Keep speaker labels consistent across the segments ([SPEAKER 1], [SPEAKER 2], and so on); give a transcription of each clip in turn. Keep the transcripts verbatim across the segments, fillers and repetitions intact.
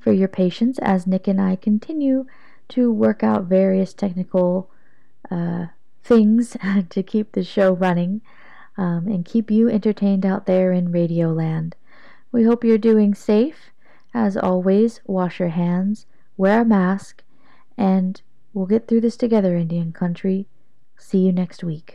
[SPEAKER 1] for your patience as Nick and I continue to work out various technical uh, things to keep the show running um, and keep you entertained out there in Radioland. We hope you're doing safe. As always, wash your hands, wear a mask, and we'll get through this together, Indian country. See you next week.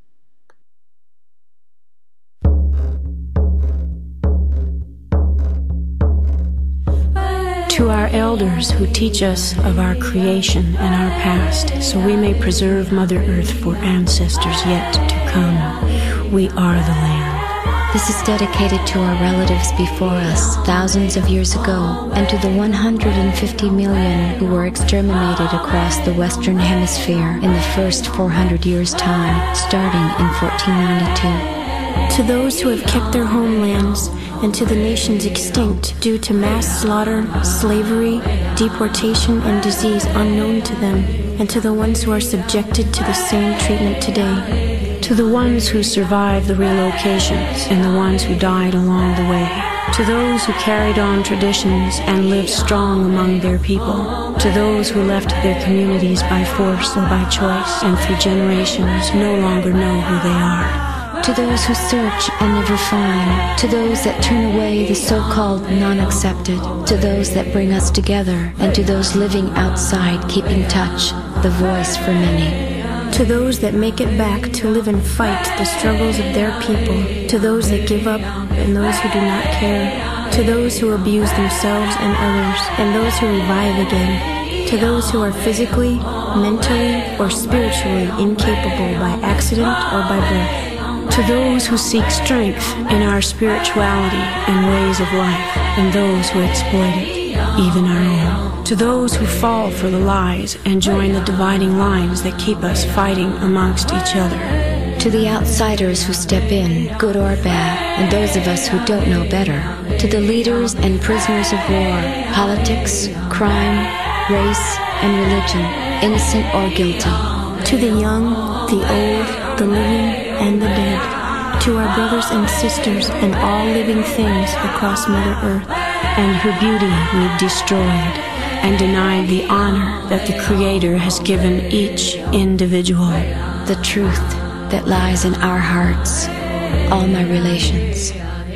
[SPEAKER 2] To our elders who teach us of our creation and our past, so we may preserve Mother Earth for ancestors yet to come, we are the land.
[SPEAKER 3] This is dedicated to our relatives before us thousands of years ago, and to the one hundred fifty million who were exterminated across the Western Hemisphere in the first four hundred years' time, starting in fourteen ninety-two.
[SPEAKER 2] To those who have kept their homelands, and to the nations extinct due to mass slaughter, slavery, deportation, and disease unknown to them, and to the ones who are subjected to the same treatment today.
[SPEAKER 4] To the ones who survived the relocations and the ones who died along the way. To those who carried on traditions and lived strong among their people. To those who left their communities by force or by choice, and through generations no longer know who they are.
[SPEAKER 3] To those who search and never find, to those that turn away the so-called non-accepted, to those that bring us together, and to those living outside keeping touch, the voice for many.
[SPEAKER 2] To those that make it back to live and fight the struggles of their people, to those that give up and those who do not care, to those who abuse themselves and others, and those who revive again, to those who are physically, mentally, or spiritually incapable by accident or by birth.
[SPEAKER 4] To those who seek strength in our spirituality and ways of life, and those who exploit it, even our own. To those who fall for the lies and join the dividing lines that keep us fighting amongst each other.
[SPEAKER 3] To the outsiders who step in, good or bad, and those of us who don't know better. To the leaders and prisoners of war, politics, crime, race, and religion, innocent or guilty.
[SPEAKER 2] To the young, the old, the living, and the dead, to our brothers and sisters and all living things across Mother Earth,
[SPEAKER 4] and her beauty we've destroyed and denied the honor that the Creator has given each individual.
[SPEAKER 3] The truth that lies in our hearts, all my relations.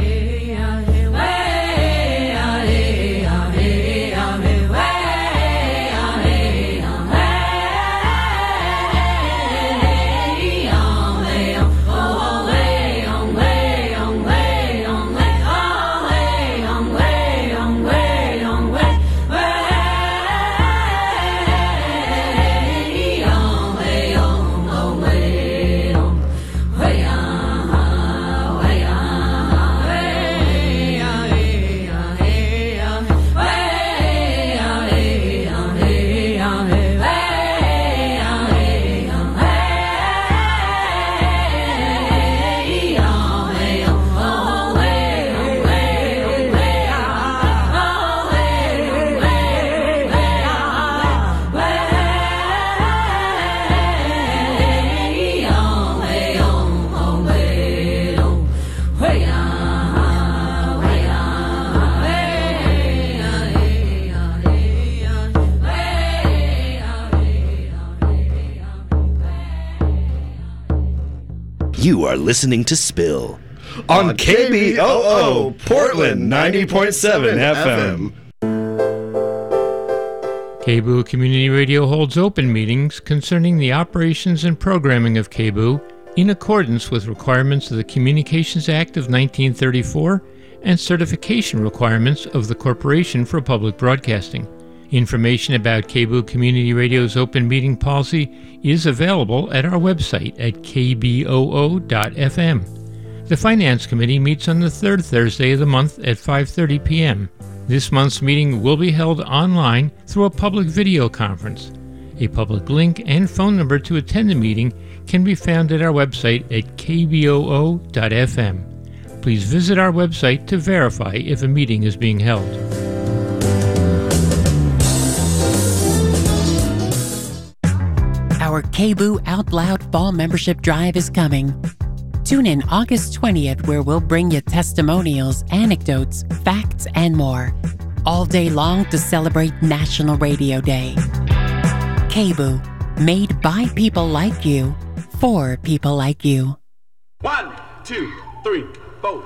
[SPEAKER 5] You are listening to Spill
[SPEAKER 6] on K B O O Portland ninety point seven F M.
[SPEAKER 7] K B O O Community Radio holds open meetings concerning the operations and programming of K B O O in accordance with requirements of the Communications Act of nineteen thirty-four and certification requirements of the Corporation for Public Broadcasting. Information about K B O O Community Radio's open meeting policy is available at our website at k b o o dot f m. The Finance Committee meets on the third Thursday of the month at five thirty p.m. This month's meeting will be held online through a public video conference. A public link and phone number to attend the meeting can be found at our website at k b o o dot f m. Please visit our website to verify if a meeting is being held.
[SPEAKER 8] Our K B O O Out Loud Fall Membership Drive is coming. Tune in August twentieth where we'll bring you testimonials, anecdotes, facts, and more. all day long to celebrate National Radio Day. K B O O, made by people like you, for people like you.
[SPEAKER 9] One, two, three, four.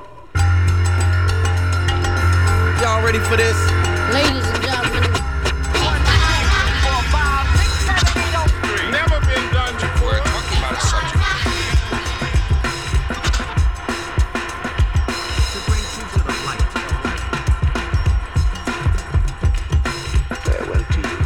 [SPEAKER 10] Y'all ready for this?
[SPEAKER 11] Ladies and gentlemen.
[SPEAKER 9] Never been done before.
[SPEAKER 12] We're talking about a subject.
[SPEAKER 5] Farewell to you,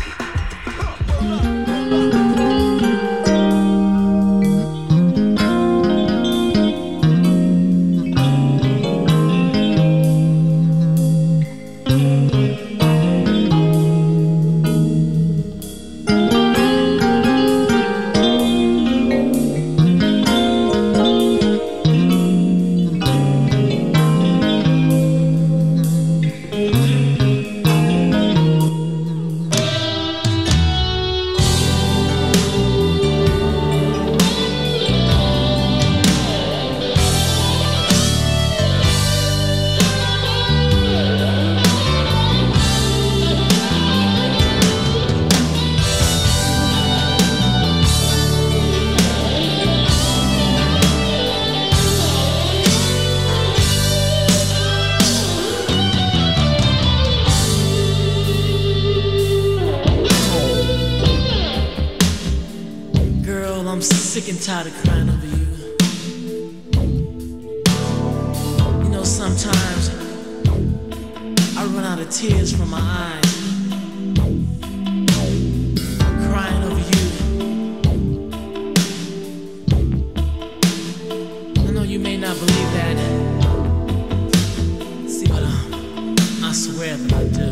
[SPEAKER 13] sick and tired of crying over you. You know, sometimes I run out of tears from my eyes, crying over you. I know you may not believe that. See, but uh, I swear that I do.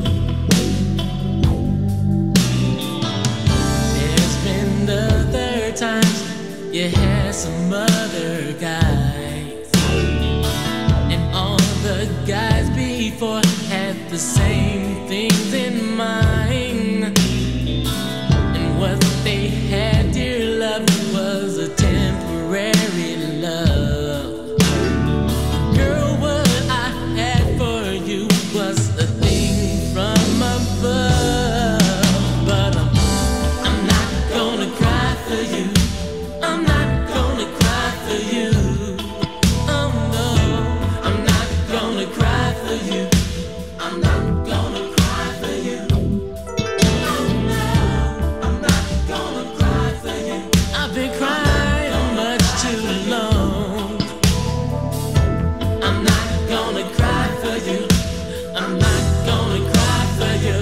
[SPEAKER 13] There's been the third time you had some other guys, and all the guys before had the same things in mind. And what they had, dear love, was a temporary love. Girl, what I had for you was a thing from above. But I'm, I'm not gonna cry for you. I'm not gonna cry for you. Oh no, I'm not gonna cry for you. I'm not gonna cry for you. Oh no, I'm not gonna cry for you. I've been crying much too long. I'm not gonna cry for you. I'm not gonna cry for you.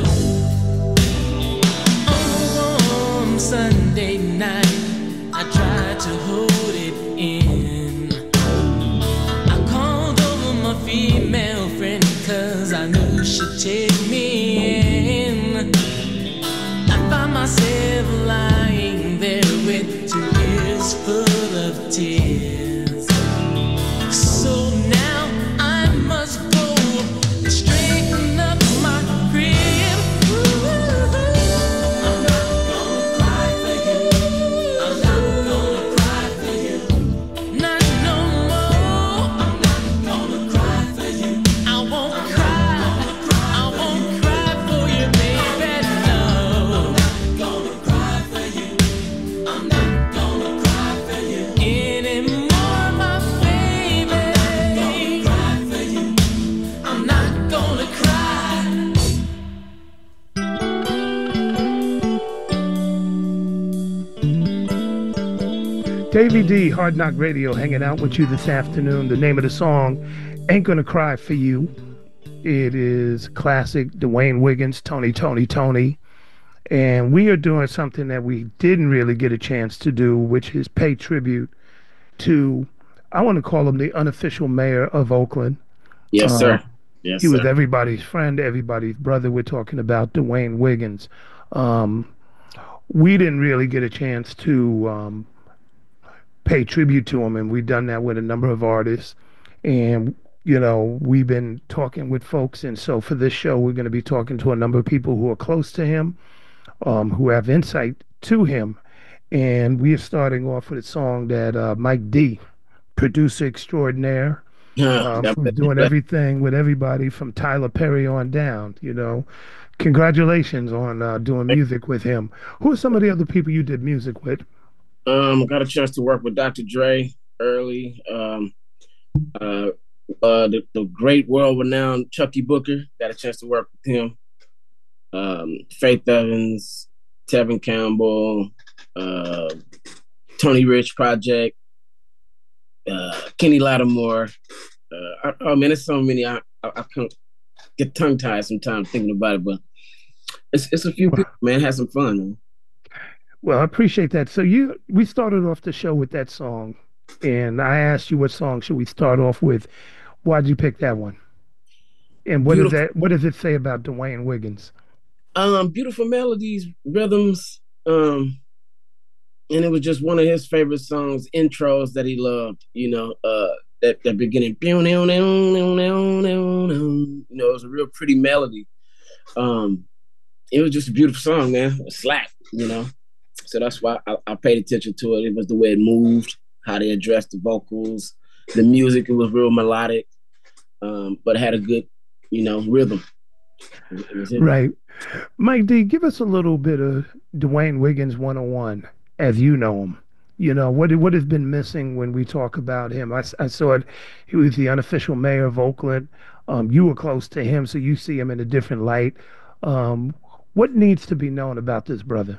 [SPEAKER 13] On a warm Sunday night, I tried to hold it in. I called over my female friend, cause I knew she'd take me in. I found myself lying there with two ears full of tears. So now I must go and straighten up my crib. Ooh, I'm not gonna cry for you. I'm not gonna cry for you. Not no more. I'm not gonna cry for you. I won't cry. I won't cry for you, baby. No. I'm not gonna cry for you. I'm not gonna cry for you anymore, my baby. I'm not gonna cry for you. I'm not gonna cry.
[SPEAKER 14] Davey D, Hard Knock Radio, hanging out with you this afternoon. The name of the song, Ain't Gonna Cry For You. It is classic Dwayne Wiggins, Tony, Tony, Tony. And we are doing something that we didn't really get a chance to do, which is pay tribute to, I want to call him the unofficial mayor of Oakland.
[SPEAKER 15] Yes,
[SPEAKER 14] Uh,
[SPEAKER 15] sir. Yes,
[SPEAKER 14] he was
[SPEAKER 15] sir.
[SPEAKER 14] everybody's friend, everybody's brother. We're talking about Dwayne Wiggins. Um, we didn't really get a chance to um, pay tribute to him, and we've done that with a number of artists. And, you know, we've been talking with folks, and so for this show, we're going to be talking to a number of people who are close to him, um, who have insight to him. And we are starting off with a song that uh, Mike D, producer extraordinaire,
[SPEAKER 12] Yeah,
[SPEAKER 14] um,
[SPEAKER 12] that-
[SPEAKER 14] who's doing everything with everybody from Tyler Perry on down. You know, congratulations on uh, doing music with him. Who are some of the other people you did music with?
[SPEAKER 12] Um, got a chance to work with Doctor Dre early. Um, uh, uh, the, the great world-renowned Chucky Booker. Got a chance to work with him. Um, Faith Evans, Tevin Campbell, uh, Tony Rich Project, uh, Kenny Lattimore. Uh, I, oh man, there's so many. I, I, I can't get tongue tied sometimes thinking about it, but it's it's a few people, man. Had some fun, man.
[SPEAKER 14] Well, I appreciate that. So you, we started off the show with that song, and I asked you what song should we start off with. Why'd you pick that one? And what does
[SPEAKER 12] Beautiful.
[SPEAKER 14] that? What does it say about Dwayne Wiggins?
[SPEAKER 12] Um, beautiful melodies, rhythms, um, and it was just one of his favorite songs, intros that he loved. You know, uh, that that beginning, you know, it was a real pretty melody. Um, it was just a beautiful song, man. It slapped, you know. So that's why I, I paid attention to it. It was the way it moved, how they addressed the vocals, the music. It was real melodic, um, but it had a good, you know, rhythm. It was it.
[SPEAKER 14] Right. Mike D, give us a little bit of Dwayne Wiggins one oh one as you know him. You know, what what has been missing when we talk about him? I, I saw it. He was the unofficial mayor of Oakland. Um, you were close to him, so you see him in a different light. Um, what needs to be known about this brother?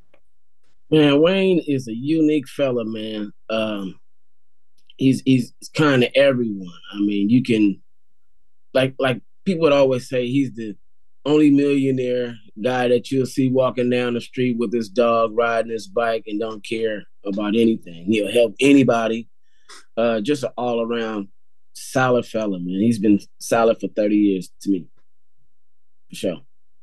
[SPEAKER 12] Man, Wayne is a unique fella, man. Um, he's he's kind of everyone. I mean, you can like like people would always say he's the only millionaire guy that you'll see walking down the street with his dog, riding his bike, and don't care about anything. He'll help anybody. Uh, just an all around solid fella, man. He's been solid for thirty years to me, for sure.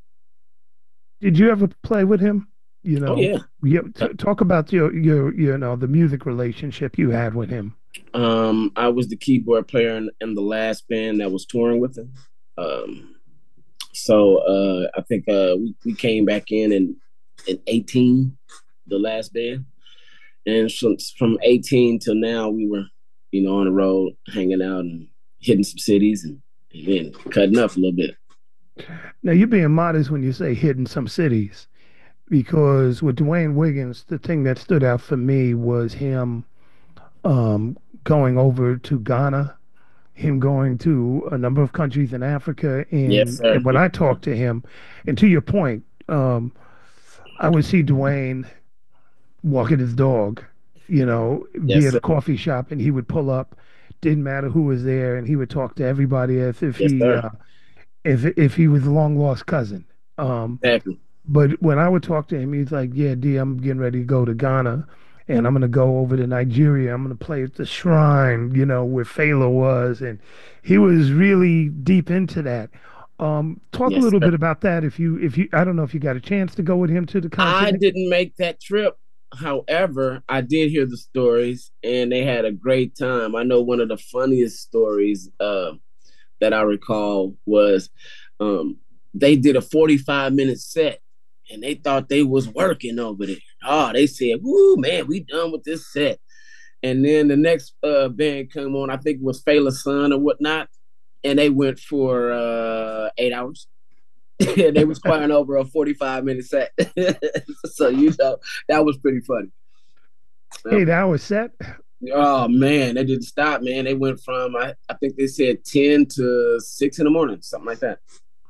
[SPEAKER 14] Did you ever play with him? You know,
[SPEAKER 12] Oh yeah.
[SPEAKER 14] yeah. T- talk about your your you know the music relationship you had with him.
[SPEAKER 12] Um, I was the keyboard player in, in the last band that was touring with him. Um, so uh, I think uh, we, we came back in, in in eighteen, the last band, and from from eighteen till now we were, you know, on the road, hanging out and hitting some cities and, and then cutting up a little bit.
[SPEAKER 14] Now you're being modest when you say hitting some cities, because with Dwayne Wiggins, the thing that stood out for me was him um, going over to Ghana, him going to a number of countries in Africa, and,
[SPEAKER 12] Yes, sir.
[SPEAKER 14] and when I talked to him, and to your point, um, I would see Dwayne walking his dog, you know,
[SPEAKER 12] Yes,
[SPEAKER 14] be at
[SPEAKER 12] sir.
[SPEAKER 14] a coffee shop, and he would pull up. Didn't matter who was there, and he would talk to everybody as if
[SPEAKER 12] Yes,
[SPEAKER 14] he
[SPEAKER 12] sir.
[SPEAKER 14] uh, if if he was a long lost cousin. Um,
[SPEAKER 12] Exactly.
[SPEAKER 14] but when I would talk to him, he's like, "Yeah, D, I'm getting ready to go to Ghana, and I'm gonna go over to Nigeria. I'm gonna play at the shrine, you know, where Fela was," and he was really deep into that. Um, talk a
[SPEAKER 12] Yes,
[SPEAKER 14] little
[SPEAKER 12] sir.
[SPEAKER 14] bit about that. If you, if you, I don't know if you got a chance to go with him to the
[SPEAKER 12] I
[SPEAKER 14] continent.
[SPEAKER 12] didn't make that trip. However, I did hear the stories and they had a great time. I know one of the funniest stories uh, that I recall was um, they did a forty-five minute set and they thought they was working over there. Oh, they said, woo, man, we done with this set. And then the next uh, band came on, I think it was Fela's Son or whatnot, and they went for uh, eight hours. And they was playing over a forty-five minute set. So, you know, that was pretty funny.
[SPEAKER 14] Eight hour set.
[SPEAKER 12] Oh, man, they didn't stop, man. They went from, I, I think they said ten to six in the morning, something like that.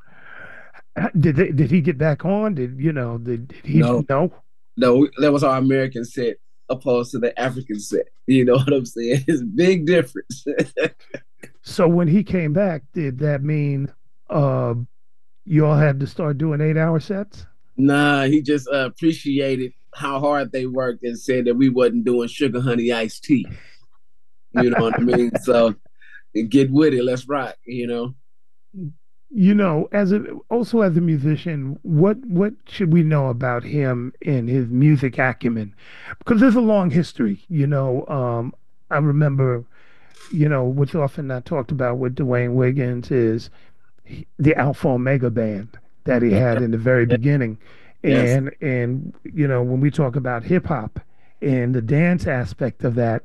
[SPEAKER 14] Did they, did he get back on? Did you know? Did, did he
[SPEAKER 12] No.
[SPEAKER 14] no?
[SPEAKER 12] No, that was our American set opposed to the African set. You know what I'm saying? It's a big difference.
[SPEAKER 14] So when he came back, did that mean uh, you all had to start doing eight hour sets?
[SPEAKER 12] Nah, he just uh, appreciated how hard they worked and said that we wasn't doing sugar honey iced tea. You know what I mean? So get with it, let's rock, you know.
[SPEAKER 14] You know, as a also as a musician, what what should we know about him and his music acumen? Because there's a long history. You know, um, I remember, you know, what's often not talked about with Dwayne Wiggins is he- the Alpha Omega band that he had in the very beginning,
[SPEAKER 12] Yes.
[SPEAKER 14] and and you know when we talk about hip hop and the dance aspect of that,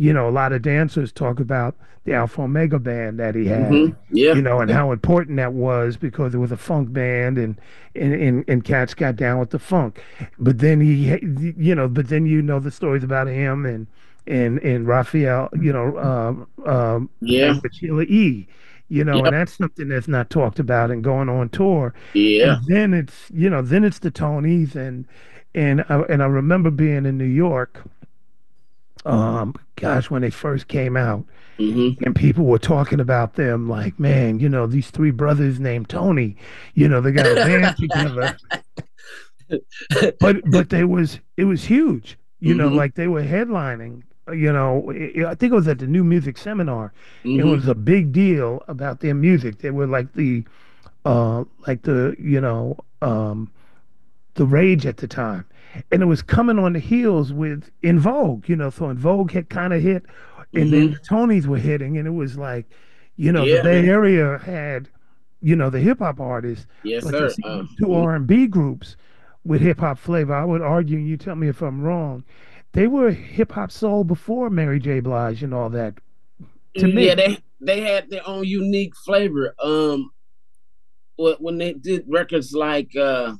[SPEAKER 14] you know, a lot of dancers talk about the Alpha Omega band that he had,
[SPEAKER 12] Mhm. Yeah.
[SPEAKER 14] you know, and how important that was because it was a funk band and, and, and, and cats got down with the funk. But then he, you know, but then you know the stories about him and, and, and Raphael, you know, uh, um,
[SPEAKER 12] Yeah.
[SPEAKER 14] and with Sheila E., you know,
[SPEAKER 12] Yep.
[SPEAKER 14] and that's something that's not talked about and going on tour.
[SPEAKER 12] Yeah.
[SPEAKER 14] And then it's, you know, then it's the Tonys and, and, I, and I remember being in New York, um, gosh, when they first came out,
[SPEAKER 12] Mm-hmm.
[SPEAKER 14] and people were talking about them like, man, you know, these three brothers named Tony, you know, they got a band together. But but they was it was huge, you know,
[SPEAKER 12] Mhm.
[SPEAKER 14] like they were headlining. You know, it, I think it was at the New Music Seminar. It
[SPEAKER 12] Mhm.
[SPEAKER 14] was a big deal about their music. They were like the, uh, like the you know, um, the rage at the time, and it was coming on the heels with In Vogue. You know, so In Vogue had kind of hit, and then the Tonys were hitting, and it was like, you know,
[SPEAKER 12] Yeah,
[SPEAKER 14] the Bay
[SPEAKER 12] man.
[SPEAKER 14] Area had, you know, the hip hop artists,
[SPEAKER 12] Yes,
[SPEAKER 14] but
[SPEAKER 12] sir.
[SPEAKER 14] to see
[SPEAKER 12] Uh,
[SPEAKER 14] two R and B groups with hip hop flavor, I would argue, and you tell me if I'm wrong, they were hip hop soul before Mary J. Blige and all that. To me,
[SPEAKER 12] yeah, they they had their own unique flavor. Um, wh- when they did records like uh,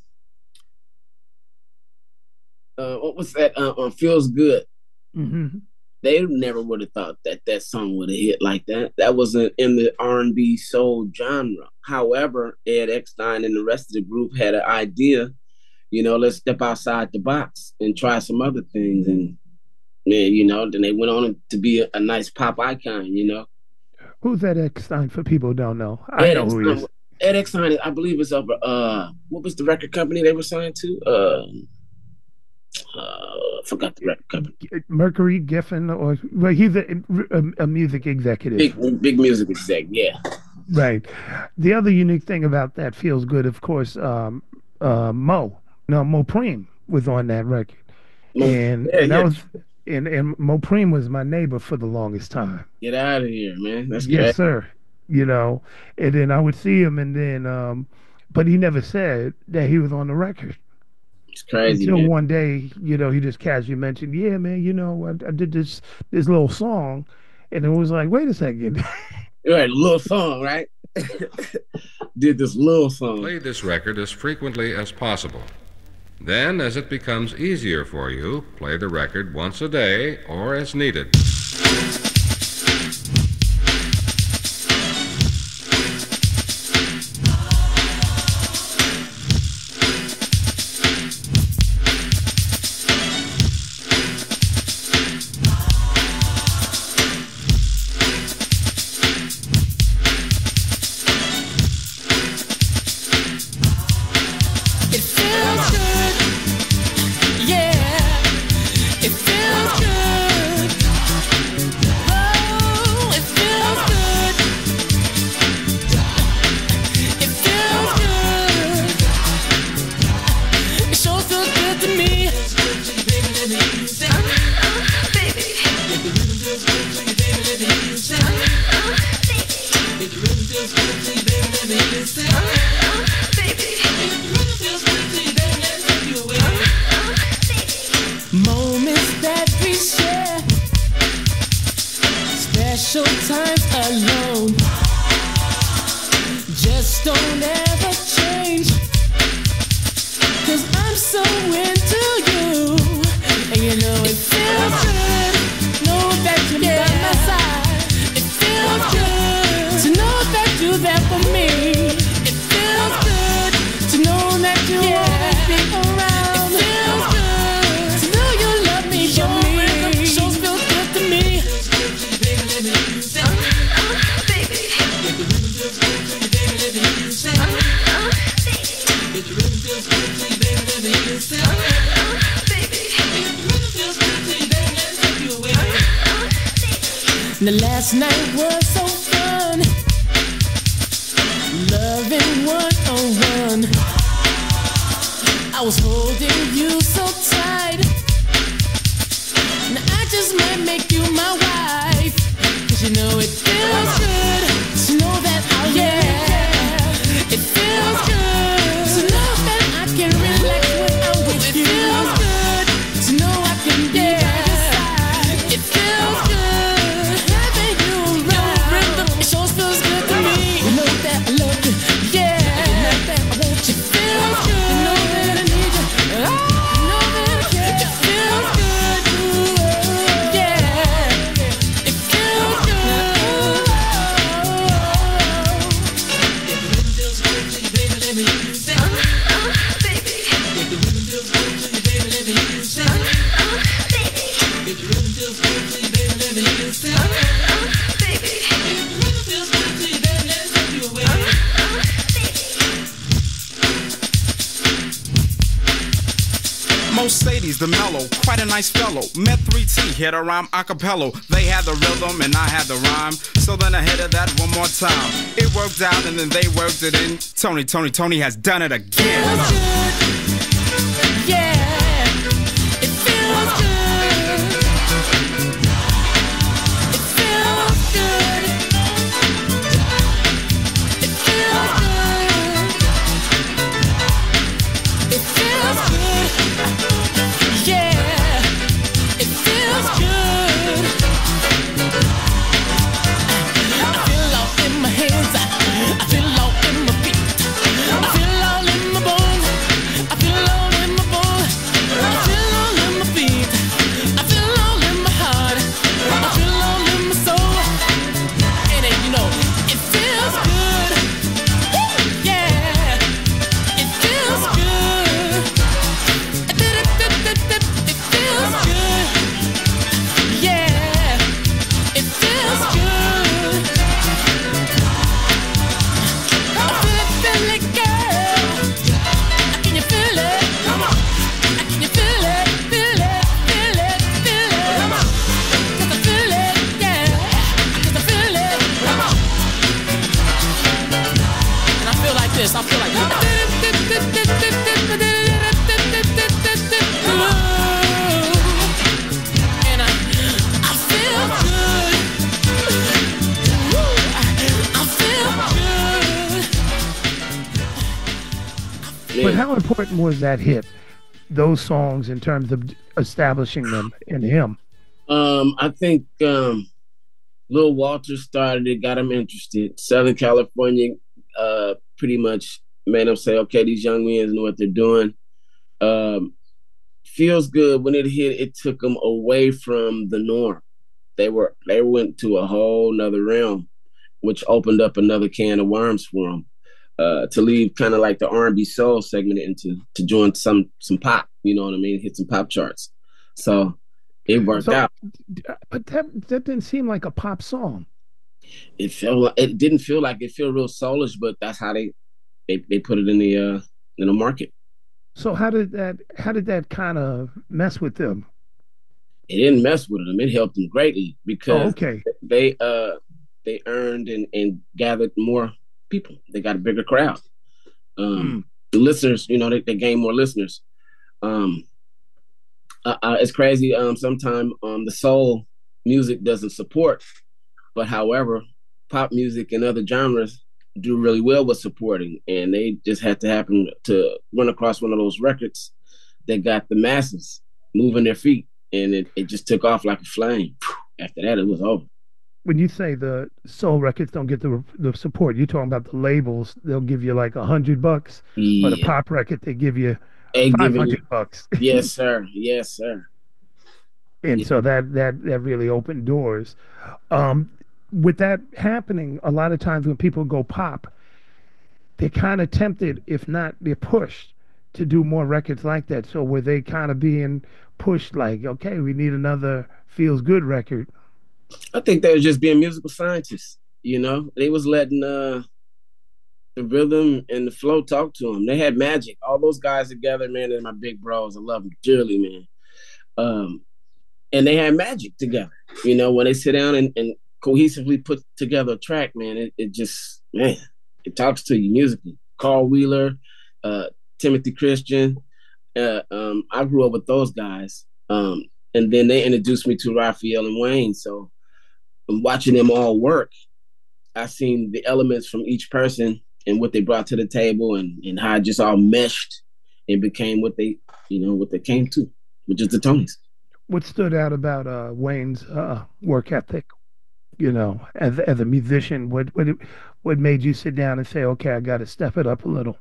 [SPEAKER 12] uh what was that? Uh, uh, Feels Good.
[SPEAKER 14] hmm
[SPEAKER 12] They never would have thought that that song would have hit like that. That wasn't in the R and B soul genre. However, Ed Eckstein and the rest of the group had an idea. You know, let's step outside the box and try some other things. And man, you know, then they went on to be a, a nice pop icon. You know,
[SPEAKER 14] who's that Eckstein for people who don't know? I
[SPEAKER 12] Ed
[SPEAKER 14] know who he
[SPEAKER 12] Eckstein,
[SPEAKER 14] is.
[SPEAKER 12] Ed Eckstein, I believe, is over. Uh, what was the record company they were signed to? Uh, uh, I forgot the record company.
[SPEAKER 14] Mercury Giffen, or well, he's a, a, a music executive.
[SPEAKER 12] Big, big music exec. Yeah.
[SPEAKER 14] Right. The other unique thing about that Feels Good, of course, um, uh, Mo, no, Mo Preem was on that record,
[SPEAKER 12] Mo-
[SPEAKER 14] and,
[SPEAKER 12] yeah,
[SPEAKER 14] and that
[SPEAKER 12] yeah.
[SPEAKER 14] was, and, and Mo Preem was my neighbor for the longest time.
[SPEAKER 12] Get out of here, man. That's
[SPEAKER 14] Yes,
[SPEAKER 12] crazy.
[SPEAKER 14] sir. You know, and then I would see him, and then, um, but he never said that he was on the record.
[SPEAKER 12] It's crazy,
[SPEAKER 14] Until
[SPEAKER 12] man.
[SPEAKER 14] one day, you know, he just casually mentioned, "Yeah, man, you know, I, I did this this little song," and it was like, "Wait a second."
[SPEAKER 12] Right, little song, right? Did this little song.
[SPEAKER 15] Play this record as frequently as possible. Then, as it becomes easier for you, play the record once a day or as needed.
[SPEAKER 13] It feels good, yeah. It feels good. Oh, it feels good. It feels good. It sure feels good to me. Moments that we share, special times alone, just don't ever change. Cause I'm so into you, and you know it feels good. Know that you're by my side. It feels good to know that you're there for me. It feels good to know that you always be around. It feels good to know you love me for me. Shows feel good to me. The last night was so fun, loving one on one. I was holding you so tight. Now I just might make you my wife. Cause you know it feels good to know that I yeah. It feels good to know that I can relax when I'm with you. It feels good to know I can be by your side. It feels good.
[SPEAKER 16] Mercedes, the mellow, quite a nice fellow. Met three T, hit a rhyme a cappella. They had the rhythm and I had the rhyme. So then I hit it that one more time. It worked out and then they worked it in. Tony, Tony, Tony has done it again.
[SPEAKER 13] Feels good. Yeah, it feels good. It feels good. It feels good. It feels good. Yeah, it feels good. I feel all in my hands. I, I feel all in my feet. I feel all in my bones. I feel all in my bones. I feel all in my feet. I feel all in my heart. I feel all in my soul. And then, you know, it feels good. Woo! Yeah, it feels good. It feels good. Yeah, it feels good. I feel it, feel it, girl. Can you feel it? Come on. Can you feel it? Feel it, feel it, feel it. Come on. 'Cause I feel it, yeah. 'Cause I feel it. Come on. And I feel like this. I feel like. And I, I feel good. Woo. I feel good.
[SPEAKER 14] But how important was that hit, those songs, in terms of establishing them in him?
[SPEAKER 12] Um, I think um, Lil Walter started it, got him interested. Southern California uh, pretty much made him say, okay, these young men know what they're doing. Um, Feels Good, when it hit, it took them away from the norm. They were they went to a whole nother realm, which opened up another can of worms for them. Uh, to leave kind of like the R and B soul segment into to join some some pop, you know what I mean? Hit some pop charts. So it worked
[SPEAKER 14] So,
[SPEAKER 12] out.
[SPEAKER 14] but that that didn't seem like a pop song.
[SPEAKER 12] It felt like, it didn't feel like it felt real soulish, but that's how they they, they put it in the uh, in the market.
[SPEAKER 14] So how did that how did that kind of mess with them?
[SPEAKER 12] It didn't mess with them. It helped them greatly because
[SPEAKER 14] Oh, okay.
[SPEAKER 12] they uh they earned and, and gathered more people. They got a bigger crowd. Um, The listeners, you know, they, they gained more listeners. Um, uh, uh, it's crazy. Um, sometimes um, the soul music doesn't support, but however, pop music and other genres do really well with supporting, and they just had to happen to run across one of those records that got the masses moving their feet, and it, it just took off like a flame. After that, it was over.
[SPEAKER 14] When you say the soul records don't get the the support, you're talking about the labels. They'll give you like a hundred bucks, but a
[SPEAKER 12] Yeah.
[SPEAKER 14] pop record they give you
[SPEAKER 12] They
[SPEAKER 14] five
[SPEAKER 12] giving
[SPEAKER 14] hundred
[SPEAKER 12] you-
[SPEAKER 14] bucks.
[SPEAKER 12] Yes, sir. Yes, sir.
[SPEAKER 14] And so that that that really opened doors. Um, with that happening, a lot of times when people go pop, they're kind of tempted, if not, they're pushed to do more records like that. So were they kind of being pushed like, okay, we need another feels good record?
[SPEAKER 12] I think they were just being musical scientists. You know, they was letting uh, the rhythm and the flow talk to them. They had magic. All those guys together, man, they're my big bros. I love them dearly, man. Um, and they had magic together. You know, when they sit down and, and cohesively put together a track, man, it, it just, man, it talks to you musically. Carl Wheeler, uh, Timothy Christian. Uh, um, I grew up with those guys. Um, and then they introduced me to Raphael and Wayne. So I'm watching them all work. I seen the elements from each person and what they brought to the table, and, and how it just all meshed and became what they, you know, what they came to, which is the Tonys.
[SPEAKER 14] What stood out about uh, Wayne's uh, work ethic, you know, as as a musician? What what what made you sit down and say, okay, I got to step it up a little?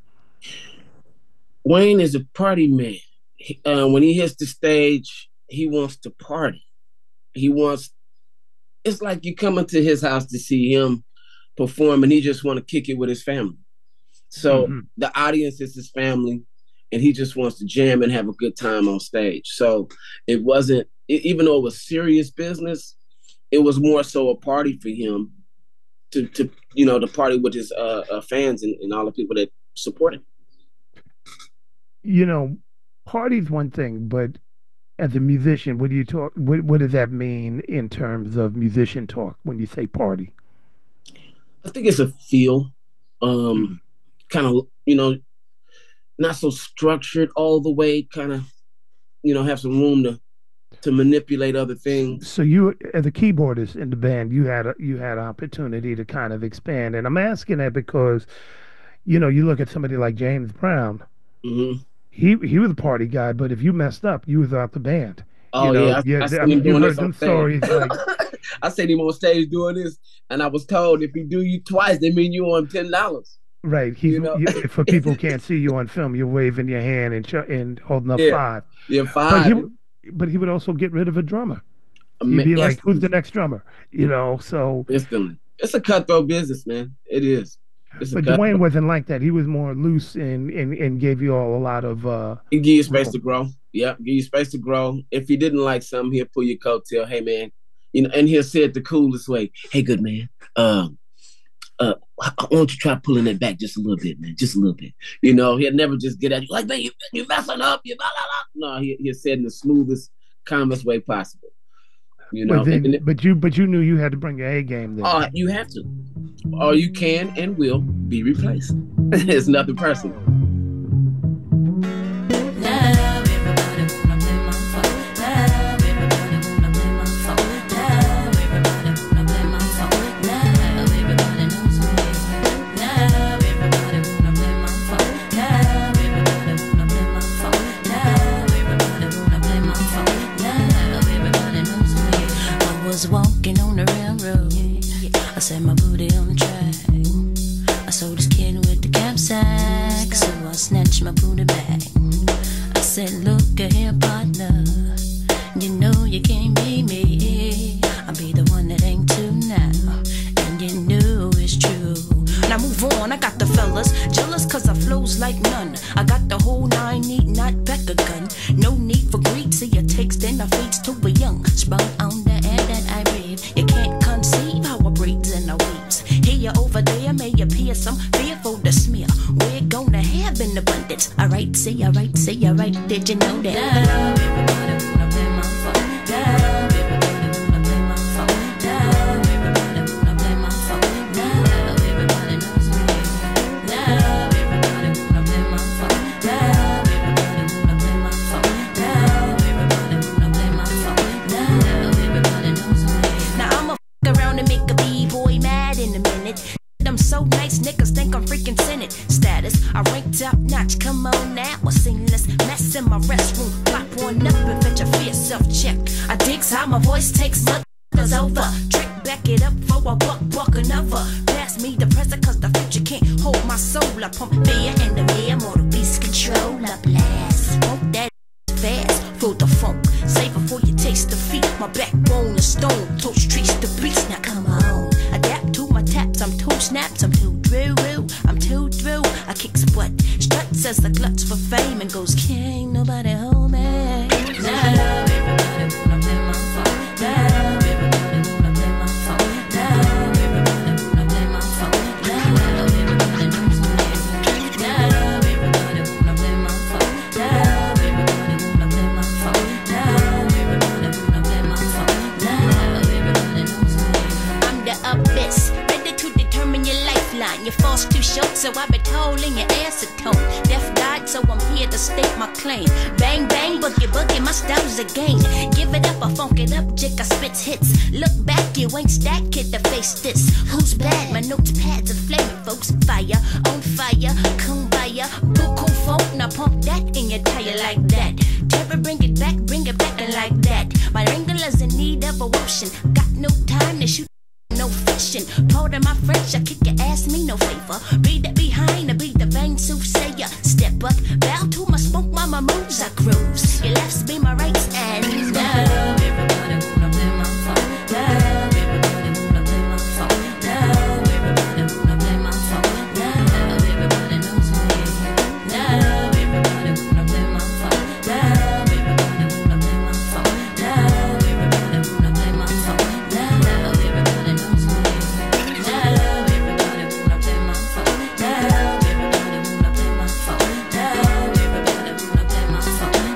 [SPEAKER 12] Wayne is a party man. He, uh, when he hits the stage, he wants to party. He wants. It's like you come into his house to see him perform, and he just want to kick it with his family. So
[SPEAKER 14] Mhm.
[SPEAKER 12] the audience is his family, and he just wants to jam and have a good time on stage. So it wasn't, e- even though it was serious business, it was more so a party for him to, to you know, to party with his uh, uh, fans and, and all the people that support him.
[SPEAKER 14] You know, party's one thing, but as a musician, what do you talk? What, what does that mean in terms of musician talk when you say party?
[SPEAKER 12] I think it's a feel, um, kind of, you know, not so structured all the way, kind of, you know, have some room to to manipulate other things.
[SPEAKER 14] So you, as a keyboardist in the band, you had a, you had an opportunity to kind of expand, and I'm asking that because, you know, you look at somebody like James Brown.
[SPEAKER 12] Mm-hmm.
[SPEAKER 14] He he was a party guy, but if you messed up, you was out the band.
[SPEAKER 12] Oh
[SPEAKER 14] you know,
[SPEAKER 12] yeah, I,
[SPEAKER 14] yeah,
[SPEAKER 12] I, seen
[SPEAKER 14] I mean,
[SPEAKER 12] him
[SPEAKER 14] you
[SPEAKER 12] doing
[SPEAKER 14] heard
[SPEAKER 12] this
[SPEAKER 14] them
[SPEAKER 12] on
[SPEAKER 14] stories
[SPEAKER 12] stage.
[SPEAKER 14] like
[SPEAKER 12] I seen him on stage doing this, and I was told if he do you twice, they mean you on ten dollars.
[SPEAKER 14] Right. He's
[SPEAKER 12] You know?
[SPEAKER 14] you, for people who can't see you on film, you're waving your hand and sh- and holding up
[SPEAKER 12] Yeah.
[SPEAKER 14] five.
[SPEAKER 12] Yeah,
[SPEAKER 14] But
[SPEAKER 12] five.
[SPEAKER 14] he would- but he would also get rid of a drummer.
[SPEAKER 12] Um,
[SPEAKER 14] He'd be like,
[SPEAKER 12] instantly.
[SPEAKER 14] "Who's the next drummer?" You know. So,
[SPEAKER 12] Instantly. It's a cutthroat business, man. It is. It's a
[SPEAKER 14] but
[SPEAKER 12] cutthroat.
[SPEAKER 14] Dwayne wasn't like that. He was more loose and and, and gave you all a lot of. uh
[SPEAKER 12] He give you space to grow. Yep, give you space to grow. If he didn't like something, he'll pull your coattail. Hey, man, you know, and he'll say it the coolest way. Hey, good man. Um, uh, why don't you try pulling it back just a little bit, man? Just a little bit. You know, he'll never just get at you like, man, you you messing up. You blah blah blah. No, he he'll say it in the smoothest, calmest way possible. You know,
[SPEAKER 14] But then,
[SPEAKER 12] and it-
[SPEAKER 14] but you but you knew you had to bring your A game then.
[SPEAKER 12] uh, you have to, or you can and will be replaced. It's nothing personal.
[SPEAKER 17] I was walking on the railroad. I set my booty on the track. I saw this kid with the knapsack, so I snatched my booty back. I said, look here, partner, you know you can't be me. I'll be the one that ain't too now, and you know it's true. Now move on, I got the fellas jealous cause I flows like none. I got the whole nine, need not back a gun. No need for greed, see it takes then I feeds to a young. Sprung on the air that I breathe. You can't conceive how I breathes and I weeps. Here over there, may appear some fearful to smear. We're gonna have in abundance. Alright, say alright, say alright, did you know that? Now everybody wanna play my phone. Now everybody wanna play my phone. Now everybody wanna play my phone. Now everybody knows me. Now everybody wanna play my phone. Now everybody wanna play my phone. Now everybody wanna play my phone. Now everybody knows me. Now I'ma f around and make a b-boy mad in a minute. I'm so nice, niggas think I'm freaking Senate status. I rank top notch, come on now. A seamless mess in my restroom. Pop one up and fetch a fierce self-check. I digs how my voice takes motherfuckers over. Trick, back it up for a buck, buck another. Pass me the present cause the future can't hold my soul. I pump fear in the air, mortal beast control. I blast, smoke that fast, feel the funk. Save it before you taste the feet. My backbone is stone, toast trees the beast. Now come on, adapt to my taps. I'm too snaps, I'm too through, I'm too through. I kicks butt, struts as a glutz for fame and goes, can't nobody hold me. Now everybody wanna play my phone. Now everybody wanna play my phone. Now everybody wanna play my phone. Now everybody knows me. Now everybody wanna play my phone. Now everybody wanna play my phone. Now everybody wanna play my phone. Now everybody knows me. I'm the abyss, ready to determine your lifeline. Your falls too short, so I've been tolling your acetone. Death died, so I'm here to state my claim. Bang bang, boogie boogie, my style's a game. Give it up, I funk it up, jig, I spits hits. Look back, you ain't stack, kid, to face this. Who's bad? My notepads are flaming, folks. Fire on fire, kumbaya, buku folk. Now pump that in your tire like that. Terror, bring it back, bring it back, and like that. My wrangler's in need of a washing. Got no time to shoot. No fishing, pardon my French, I kick your ass, me no favor. Read that behind, I be the vain soothsayer. Step up, bow to my smoke, mama moves, I cruise. Your lefts be my rights, and now everybody wanna play my phone. Now everybody wanna play my phone. Now everybody wanna play my phone. Now everybody knows me. Now everybody wanna play my phone. Now everybody wanna play my phone. Now everybody wanna play my phone. Now everybody knows me. Now everybody wanna play my phone. Now everybody wanna play my phone. Now everybody wanna play my phone.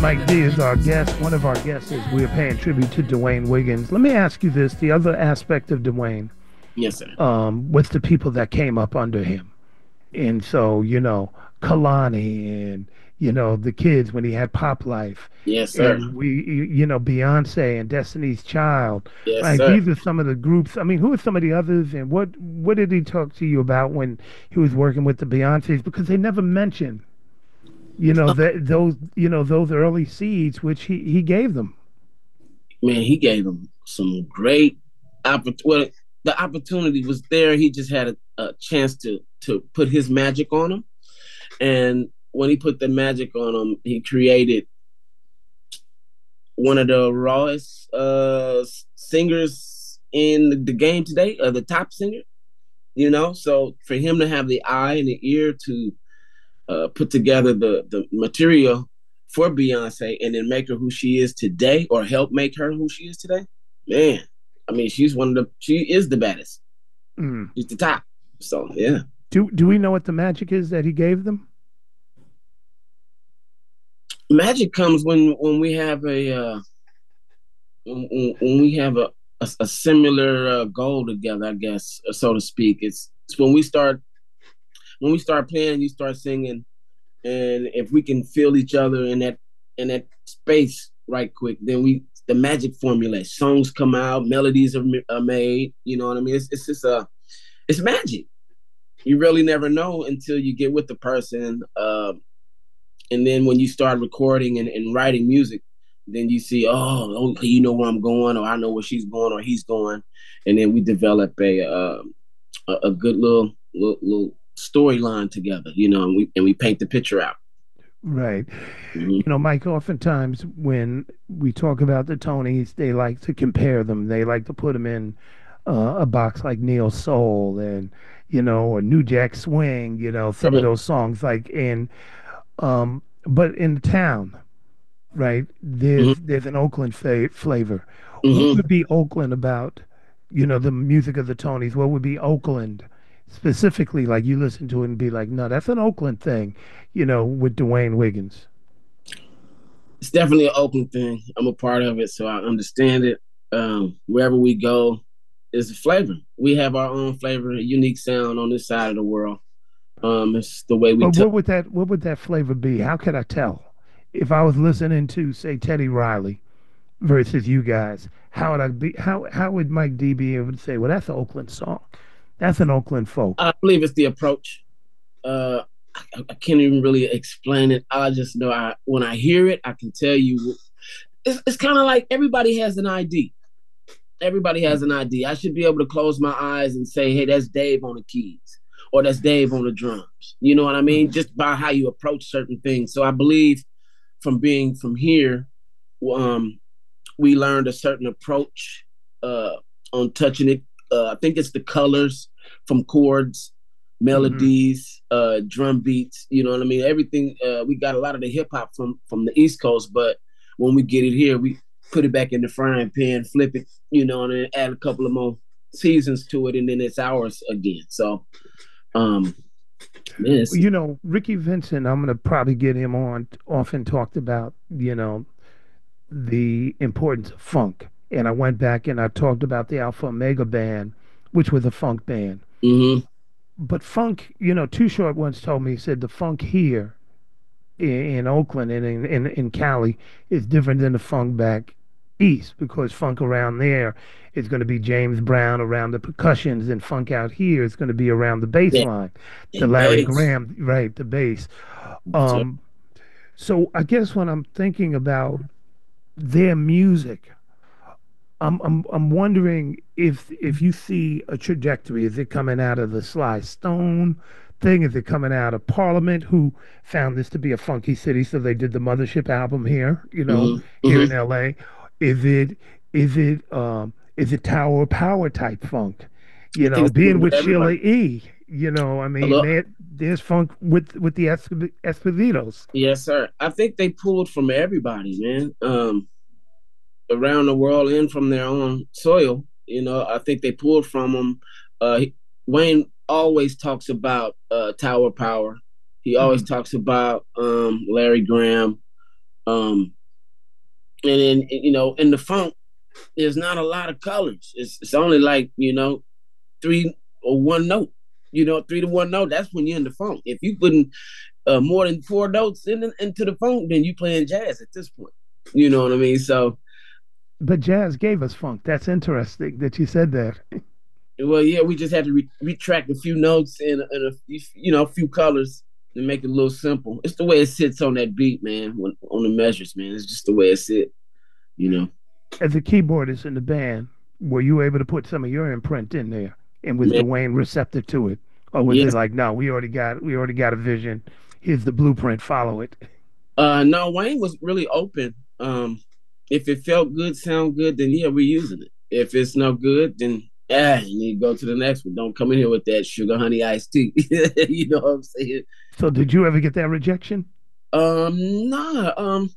[SPEAKER 14] Mike D is our guest. One of our guests is we're paying tribute to Dwayne Wiggins. Let me ask you this: the other aspect of Dwayne,
[SPEAKER 12] yes, sir,
[SPEAKER 14] um, was the people that came up under him, and so you know, Kalani and you know the kids when he had Pop Life.
[SPEAKER 12] Yes, sir.
[SPEAKER 14] And we, you know, Beyonce and Destiny's Child.
[SPEAKER 12] Yes,
[SPEAKER 14] like
[SPEAKER 12] sir.
[SPEAKER 14] These are some of the groups. I mean, who are some of the others, and what what did he talk to you about when he was working with the Beyoncés? Because they never mentioned, you know, that those you know those early seeds which he he gave them.
[SPEAKER 12] Man, he gave them some great opportunity. Well, the opportunity was there. He just had a, a chance to to put his magic on them, and when he put the magic on them, he created one of the rawest uh, singers in the game today, uh, the top singer, you know? So for him to have the eye and the ear to uh, put together the, the material for Beyonce and then make her who she is today, or help make her who she is today, man, I mean, she's one of the, she is the baddest.
[SPEAKER 14] Mm.
[SPEAKER 12] She's the top. So, yeah.
[SPEAKER 14] Do, do we know what the magic is that he gave them?
[SPEAKER 12] Magic comes when when we have a uh, when, when we have a a, a similar uh, goal together, I guess, so to speak. It's it's when we start when we start playing, you start singing, and if we can feel each other in that in that space right quick, then we the magic formulates. Songs come out, melodies are, are made. You know what I mean? It's it's just a it's magic. You really never know until you get with the person. Uh, And then when you start recording and, and writing music, then you see, oh, oh, you know where I'm going, or I know where she's going, or he's going, and then we develop a uh, a, a good little little, little storyline together, you know, and we and we paint the picture out.
[SPEAKER 14] Right.
[SPEAKER 12] Mm-hmm.
[SPEAKER 14] You know, Mike, oftentimes when we talk about the Tonys, they like to compare them. They like to put them in uh, a box like Neo Soul and, you know, or New Jack Swing, you know, some mm-hmm. of those songs like in. Um, but in the town, right, there's mm-hmm. there's an Oakland fa- flavor. Mm-hmm. What would be Oakland about, you know, the music of the Tonys? What would be Oakland specifically? Like you listen to it and be like, no, that's an Oakland thing, you know, with Dwayne Wiggins.
[SPEAKER 12] It's definitely an Oakland thing. I'm a part of it, so I understand it. Um, wherever we go, is a flavor. We have our own flavor, a unique sound on this side of the world. Um, it's the way we.
[SPEAKER 14] But
[SPEAKER 12] t-
[SPEAKER 14] what would that? What would that flavor be? How could I tell if I was listening to, say, Teddy Riley versus you guys? How would I be? How how would Mike D be able to say, "Well, that's an Oakland song. That's an Oakland folk"?
[SPEAKER 12] I believe it's the approach. Uh, I, I can't even really explain it. I just know I when I hear it, I can tell you. It's it's kind of like everybody has an I D. Everybody has an I D. I should be able to close my eyes and say, "Hey, that's Dave on the keys." Or that's Dave on the drums. You know what I mean? Just by how you approach certain things. So I believe from being from here, um, we learned a certain approach uh, on touching it. Uh, I think it's the colors from chords, melodies, mm-hmm. uh, drum beats. You know what I mean? Everything. Uh, we got a lot of the hip hop from from the East Coast, but when we get it here, we put it back in the frying pan, flip it, you know, and then add a couple of more seasons to it, and then it's ours again. So. Um, yes.
[SPEAKER 14] You know, Ricky Vincent, I'm going to probably get him on, often talked about, you know, the importance of funk. And I went back and I talked about the Alpha Omega band, which was a funk band.
[SPEAKER 12] Mm-hmm.
[SPEAKER 14] But funk, you know, Too Short once told me, he said the funk here in, in Oakland and in, in, in Cali is different than the funk back east, because funk around there is going to be James Brown around the percussions, and funk out here is going to be around the bass line, yeah. the Larry bass. Graham, right, the bass. Um, so I guess when I'm thinking about their music, I'm I'm I'm wondering if if you see a trajectory. Is it coming out of the Sly Stone thing? Is it coming out of Parliament, who found this to be a funky city, so they did the Mothership album here, you know, mm-hmm. here mm-hmm. in L A? Is it is it um is it Tower of Power type funk? You know, being with everybody. Sheila E. You know, I mean, there, there's funk with with the Esp- Espositos.
[SPEAKER 12] Yes, sir. I think they pulled from everybody, man, um, around the world and from their own soil. You know, I think they pulled from them. Uh, Wayne always talks about uh, Tower of Power. He always mm-hmm. talks about um, Larry Graham. Um, and then you know, in the funk, there's not a lot of colors. It's it's only like you know, three or one note. You know, three to one note. That's when you're in the funk. If you putting uh, more than four notes in into the funk, then you playing jazz at this point. You know what I mean? So,
[SPEAKER 14] but jazz gave us funk. That's interesting that you said that.
[SPEAKER 12] Well, yeah, we just had to re- retract a few notes and, and a you know a few colors and make it a little simple. It's the way it sits on that beat, man. When, on the measures, man. It's just the way it sits. You know.
[SPEAKER 14] As a keyboardist in the band, were you able to put some of your imprint in there? And was man. Dwayne receptive to it, or was yeah. it like, no, we already got we already got a vision. Here's the blueprint. Follow it.
[SPEAKER 12] Uh, no, Wayne was really open. Um, if it felt good, sound good, then yeah, we're using it. If it's no good, then ah, you need to go to the next one. Don't come in here with that sugar honey iced tea. You know what I'm saying?
[SPEAKER 14] So, did you ever get that rejection?
[SPEAKER 12] Um, nah. Um,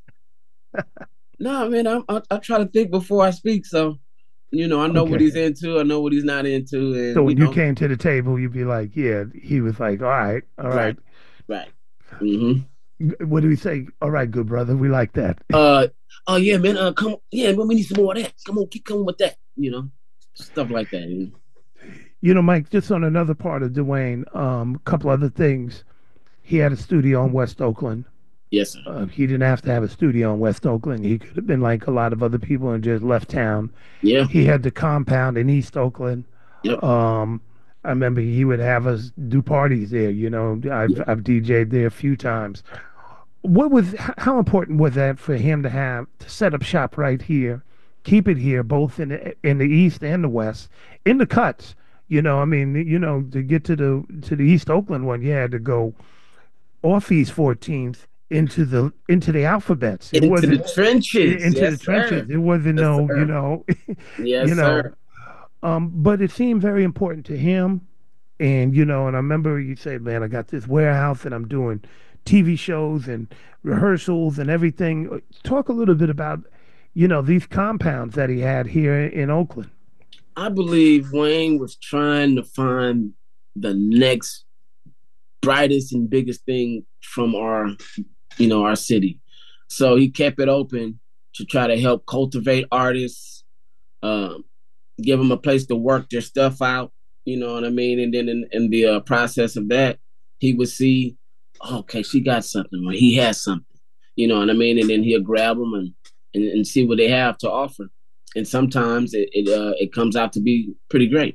[SPEAKER 12] nah, man. I, I I try to think before I speak. So, you know, I know okay. what he's into. I know what he's not into. And,
[SPEAKER 14] so when you,
[SPEAKER 12] know,
[SPEAKER 14] you came to the table, you'd be like, yeah. He was like, all right, all right,
[SPEAKER 12] right. right. Mm-hmm.
[SPEAKER 14] What do we say? All right, good brother, we like that.
[SPEAKER 12] Uh, oh yeah, man. Uh, come, yeah, we need some more of that. Come on, keep coming with that. You know, stuff like that. You know,
[SPEAKER 14] you know Mike. Just on another part of Dwayne, um, a couple other things. He had a studio in West Oakland.
[SPEAKER 12] Yes, sir.
[SPEAKER 14] Uh, he didn't have to have a studio in West Oakland. He could have been like a lot of other people and just left town.
[SPEAKER 12] Yeah.
[SPEAKER 14] He had the compound in East Oakland.
[SPEAKER 12] Yep.
[SPEAKER 14] Um, I remember he would have us do parties there. You know, I've yep. I've D J'd there a few times. What was how important was that for him to have to set up shop right here, keep it here, both in the in the East and the West, in the cuts? You know, I mean, you know, to get to the to the East Oakland one, you had to go off East fourteenth into the into the alphabets.
[SPEAKER 12] It into wasn't, the trenches.
[SPEAKER 14] Into
[SPEAKER 12] yes,
[SPEAKER 14] the trenches.
[SPEAKER 12] Sir.
[SPEAKER 14] It wasn't
[SPEAKER 12] yes,
[SPEAKER 14] no,
[SPEAKER 12] sir.
[SPEAKER 14] you know,
[SPEAKER 12] yes,
[SPEAKER 14] you know.
[SPEAKER 12] Sir.
[SPEAKER 14] Um, but it seemed very important to him. And, you know, and I remember you said, man, I got this warehouse and I'm doing T V shows and rehearsals and everything. Talk a little bit about, you know, these compounds that he had here in Oakland.
[SPEAKER 12] I believe Wayne was trying to find the next brightest and biggest thing from our, you know, our city. So he kept it open to try to help cultivate artists, um, give them a place to work their stuff out. You know what I mean? And then in, in the uh, process of that, he would see, oh, okay, she got something, or he has something. You know what I mean? And then he'll grab them and, and, and see what they have to offer. And sometimes it it, uh, it comes out to be pretty great.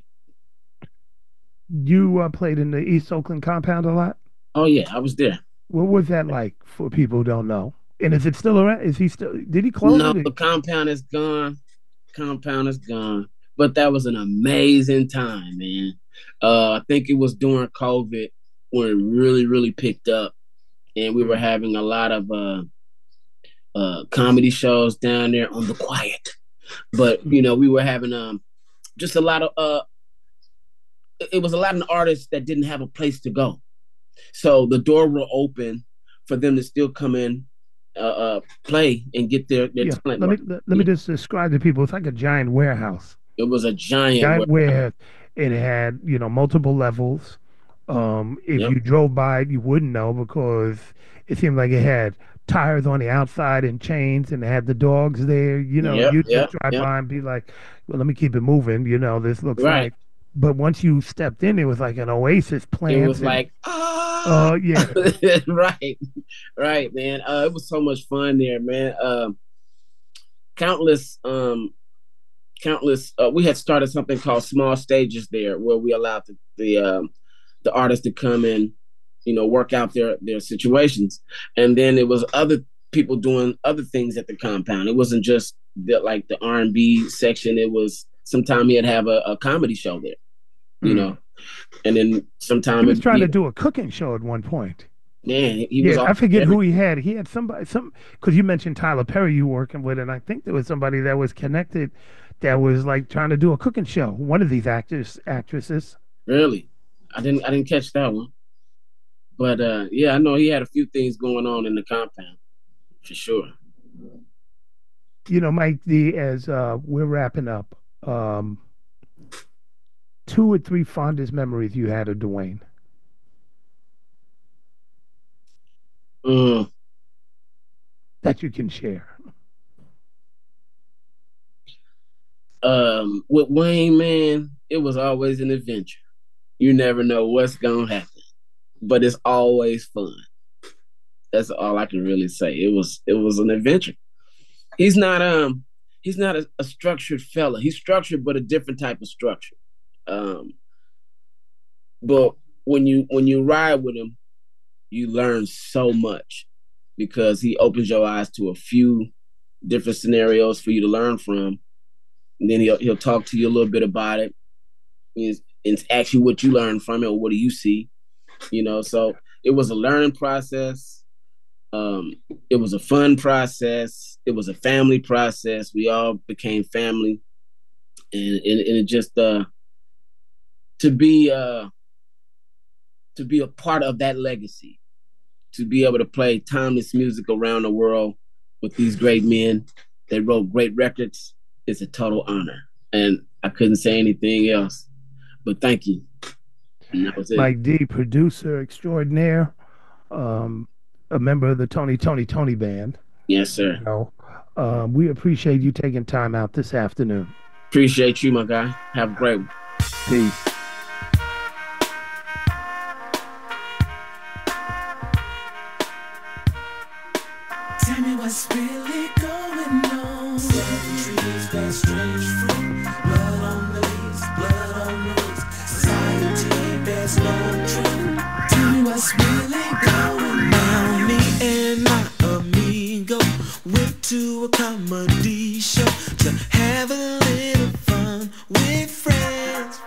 [SPEAKER 14] You uh, played in the East Oakland compound a lot?
[SPEAKER 12] Oh, yeah, I was there.
[SPEAKER 14] What was that like for people who don't know? And is it still around? Is he still, did he close
[SPEAKER 12] no,
[SPEAKER 14] it?
[SPEAKER 12] No, the compound is gone. Compound is gone. But that was an amazing time, man. Uh, I think it was during COVID when it really, really picked up. And we were having a lot of uh, uh, comedy shows down there on the quiet. But, you know, we were having um, just a lot of, uh, it was a lot of artists that didn't have a place to go. So the door will open for them to still come in, uh, uh, play and get their, their
[SPEAKER 14] yeah.
[SPEAKER 12] talent.
[SPEAKER 14] Let me, let, let me just describe to people. It's like a giant warehouse.
[SPEAKER 12] It was a giant,
[SPEAKER 14] giant warehouse. It had, you know, multiple levels. Um, if yep. you drove by it, you wouldn't know because it seemed like it had tires on the outside and chains and it had the dogs there. You know,
[SPEAKER 12] yep,
[SPEAKER 14] you'd
[SPEAKER 12] yep,
[SPEAKER 14] just drive
[SPEAKER 12] yep.
[SPEAKER 14] by and be like, well, let me keep it moving. You know, this looks
[SPEAKER 12] right.
[SPEAKER 14] like. But once you stepped in, it was like an oasis plant.
[SPEAKER 12] It was
[SPEAKER 14] and,
[SPEAKER 12] like,
[SPEAKER 14] oh, uh, yeah.
[SPEAKER 12] right, right, man. Uh, it was so much fun there, man. Uh, countless, um, countless. Uh, we had started something called Small Stages there, where we allowed the the, um, the artists to come in, you know, work out their their situations, and then it was other people doing other things at the compound. It wasn't just the, like the R and B section. It was sometime he'd have a, a comedy show there. You mm. know, and then sometime
[SPEAKER 14] he was trying to do a cooking show at one point.
[SPEAKER 12] Man, he
[SPEAKER 14] yeah,
[SPEAKER 12] was.
[SPEAKER 14] I forget every... who he had. He had somebody, some because you mentioned Tyler Perry you working with, and I think there was somebody that was connected that was like trying to do a cooking show. One of these actors, actresses.
[SPEAKER 12] Really, I didn't, I didn't catch that one. But uh, yeah, I know he had a few things going on in the compound, for sure.
[SPEAKER 14] You know, Mike D, as uh, we're wrapping up. Um, two or three fondest memories you had of Dwayne?
[SPEAKER 12] Mm.
[SPEAKER 14] That you can share.
[SPEAKER 12] Um, with Wayne, man, it was always an adventure. You never know what's gonna happen, but it's always fun. That's all I can really say. It was it was an adventure. He's not um he's not a, a structured fella. He's structured, but a different type of structure. Um, but when you when you ride with him, you learn so much because he opens your eyes to a few different scenarios for you to learn from. And then he'll he'll talk to you a little bit about it. It's, it's actually what you learn from it, or what do you see? You know, so it was a learning process. Um, it was a fun process. It was a family process. We all became family, and and, and it just uh, to be uh, to be a part of that legacy, to be able to play timeless music around the world with these great men that wrote great records. It's a total honor, and I couldn't say anything else. But thank you.
[SPEAKER 14] Mike D, producer extraordinaire, um, a member of the Tony Tony Tony band.
[SPEAKER 12] Yes, sir.
[SPEAKER 14] You know, um, we appreciate you taking time out this afternoon.
[SPEAKER 12] Appreciate you, my guy. Have a great one.
[SPEAKER 14] Peace.
[SPEAKER 13] Tell me what's really going on. Some trees bear strange fruit. Blood on the leaves, blood on the leaves. Society bears no truth. Tell me what's really going on. Me and my amigo went to a comedy show to have a little fun with friends.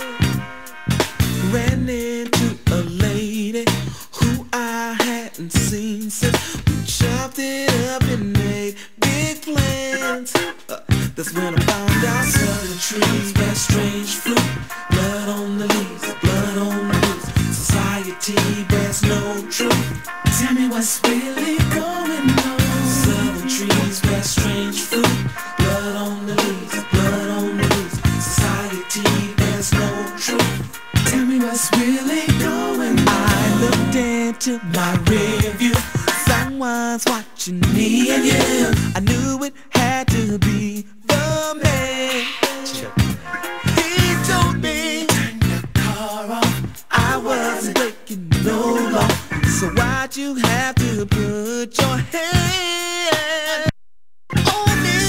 [SPEAKER 13] Ran into a lady who I hadn't seen since we chopped it up and made big plans. Uh, that's when I found out southern trees bear strange fruit. Blood on the leaves, blood on the leaves. Society bears no truth. Tell me what's really going on. Southern trees bear strange fruit. Blood on the leaves, blood on the leaves. Society bears no truth. Tell me what's really going on. I looked into my review. Someone's watching me and you. I knew it had to be the man. He told me, turn your car off. I wasn't breaking no law. So why'd you have to put your hand on me?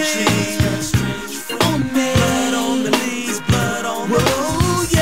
[SPEAKER 13] On me. Blood on the leaves, blood on the leaves.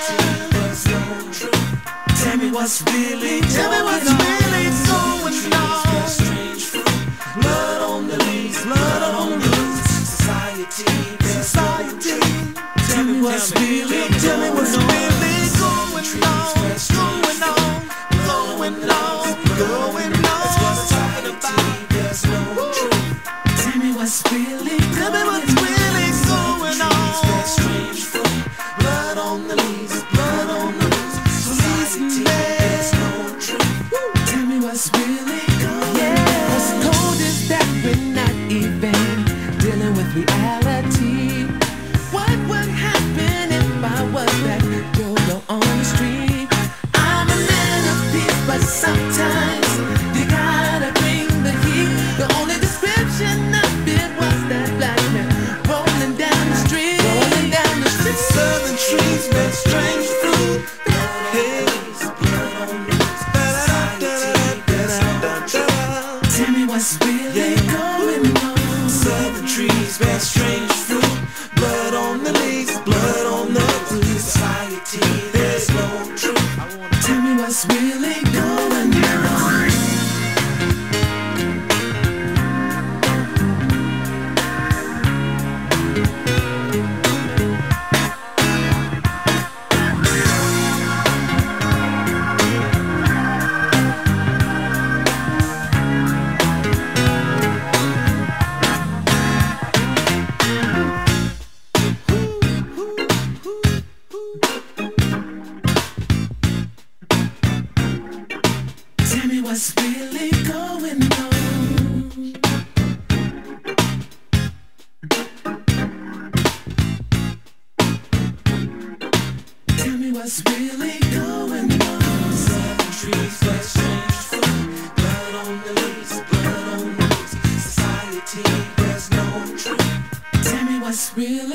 [SPEAKER 13] Tell me what's really, tell me what's really going on. Blood on the leaves, blood on the leaves. Society, society. Tell me what's really, tell me what's really going on, going on, going on, going on. There's no truth. Tell me what's really, tell me what's really going on. Blood on the leaves, blood on the leaves. Society, there's no truth. Tell me what's really going on. As cold as that, we're not even dealing with reality. What would happen if I was that girl on the street? I'm a man of peace, but sometimes you gotta bring the heat. The only description of it was that black man rolling down the street, rolling down the street. Southern trees bear strange fruit. Hey. Tell me what's really going on. Southern trees bear strange fruit. Blood on the leaves, blood on the leaves. Society, there's no truth. Tell me what's really going on. Tell me what's really going on. Tell me what's really going on. Southern trees bear strange fruit. Blood on the leaves, blood on the leaves. Society, there's no truth. Tell me what's really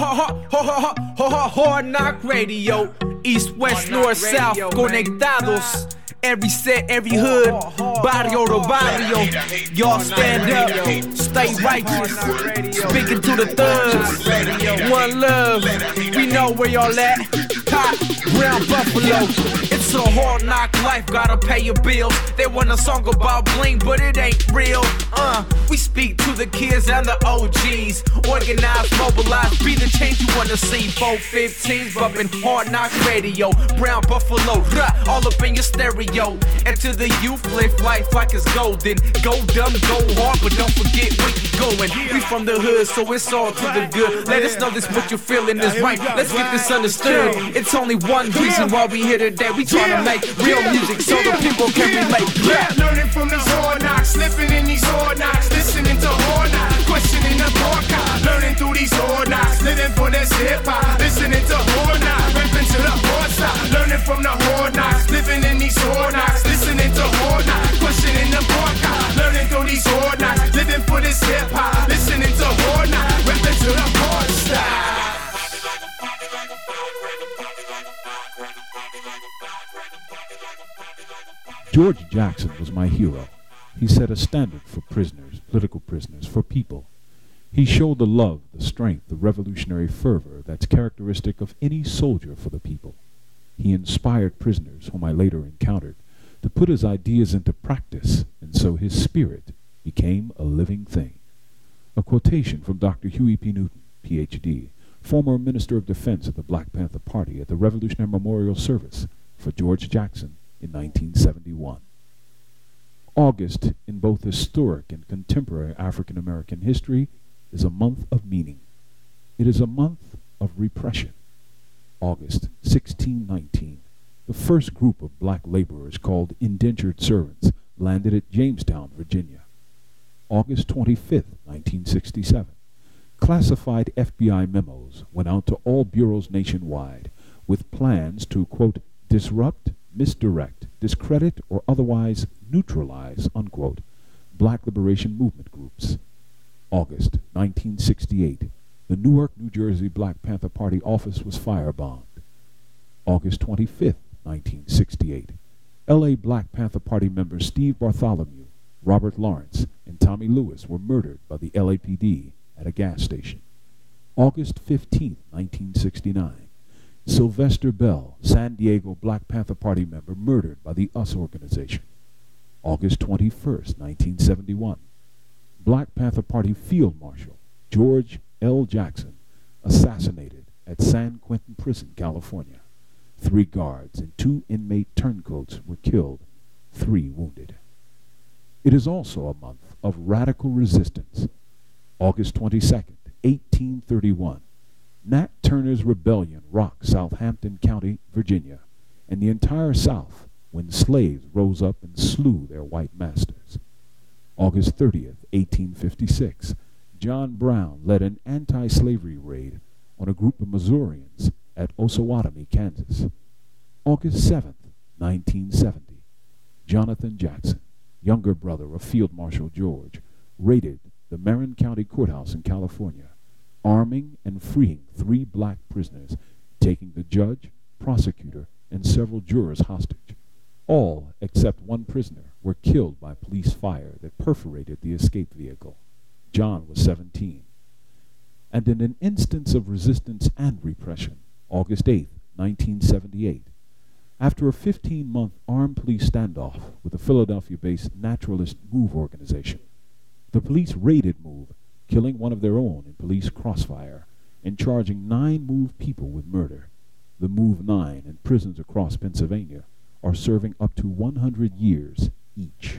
[SPEAKER 10] ha, ha, ha, ha, ha, Hard Knock Radio. East, west, north, south, conectados. Every set, every hood, barrio to barrio. Y'all stand up, stay righteous. Speaking to the thugs, one love. We know where y'all at. Pop, Brown Buffalo. It's a hard knock life, gotta pay your bills. They want a song about bling, but it ain't real. Uh, we speak to the kids and the O Gs. Organize, mobilize, be the change you wanna see. four fifteens bumping Hard Knock Radio. Brown Buffalo, rah, all up in your stereo. And to the youth, live life like it's golden. Go dumb, go hard, but don't forget where you going. We from the hood, so it's all to the good. Let us know this what you're feeling is right. Let's get this understood. It's only one reason why we here today. We tryna make real music so the people can relate.
[SPEAKER 9] Yeah, learning from these hard knocks, slipping in these hard knocks, listening to hard knocks, questioning the podcast. Learning through these hard knocks, living for this hip hop, listening to hard knocks, rapping to the hard side. Learning from the hard knocks, living in these hard knocks, listening to hard knocks, questioning the podcast. Learning through these hard knocks, living for this hip hop, listening to hard knocks, rapping to the hard side.
[SPEAKER 18] George Jackson was my hero. He set a standard for prisoners, political prisoners, for people. He showed the love, the strength, the revolutionary fervor that's characteristic of any soldier for the people. He inspired prisoners, whom I later encountered, to put his ideas into practice, and so his spirit became a living thing. A quotation from Doctor Huey P. Newton, P H D, former Minister of Defense of the Black Panther Party, at the Revolutionary Memorial Service for George Jackson in nineteen seventy-one. August, in both historic and contemporary African American history, is a month of meaning. It is a month of repression. August sixteen nineteen, the first group of black laborers called indentured servants landed at Jamestown, Virginia. August twenty-fifth, nineteen sixty-seven, classified F B I memos went out to all bureaus nationwide with plans to, quote, disrupt, misdirect, discredit, or otherwise neutralize, unquote, black liberation movement groups. August nineteen sixty-eight, the Newark, New Jersey Black Panther Party office was firebombed. August twenty-fifth, nineteen sixty-eight, L A Black Panther Party members Steve Bartholomew, Robert Lawrence, and Tommy Lewis were murdered by the L A P D at a gas station. August fifteenth, nineteen sixty-nine, Sylvester Bell, San Diego Black Panther Party member, murdered by the U S organization. August twenty-first, nineteen seventy-one, Black Panther Party Field Marshal George L. Jackson assassinated at San Quentin Prison, California. Three guards and two inmate turncoats were killed, three wounded. It is also a month of radical resistance. August twenty-second, eighteen thirty-one, Nat Turner's rebellion rocked Southampton County, Virginia, and the entire South when slaves rose up and slew their white masters. August thirtieth, eighteen fifty-six, John Brown led an anti-slavery raid on a group of Missourians at Osawatomie, Kansas. August seventh, nineteen seventy, Jonathan Jackson, younger brother of Field Marshal George, raided the Marin County Courthouse in California, arming and freeing three black prisoners, taking the judge, prosecutor, and several jurors hostage. All, except one prisoner, were killed by police fire that perforated the escape vehicle. John was seventeen. And in an instance of resistance and repression, August eighth, nineteen seventy-eight, after a fifteen-month armed police standoff with the Philadelphia-based Naturalist MOVE organization, the police raided MOVE, killing one of their own in police crossfire and charging nine MOVE people with murder. The MOVE nine in prisons across Pennsylvania are serving up to one hundred years each.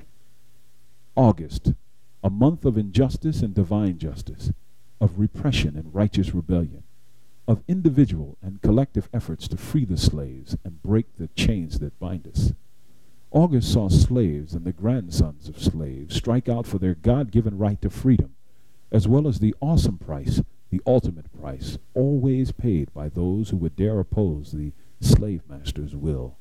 [SPEAKER 18] August, a month of injustice and divine justice, of repression and righteous rebellion, of individual and collective efforts to free the slaves and break the chains that bind us. August saw slaves and the grandsons of slaves strike out for their God-given right to freedom, as well as the awesome price, the ultimate price, always paid by those who would dare oppose the slave master's will.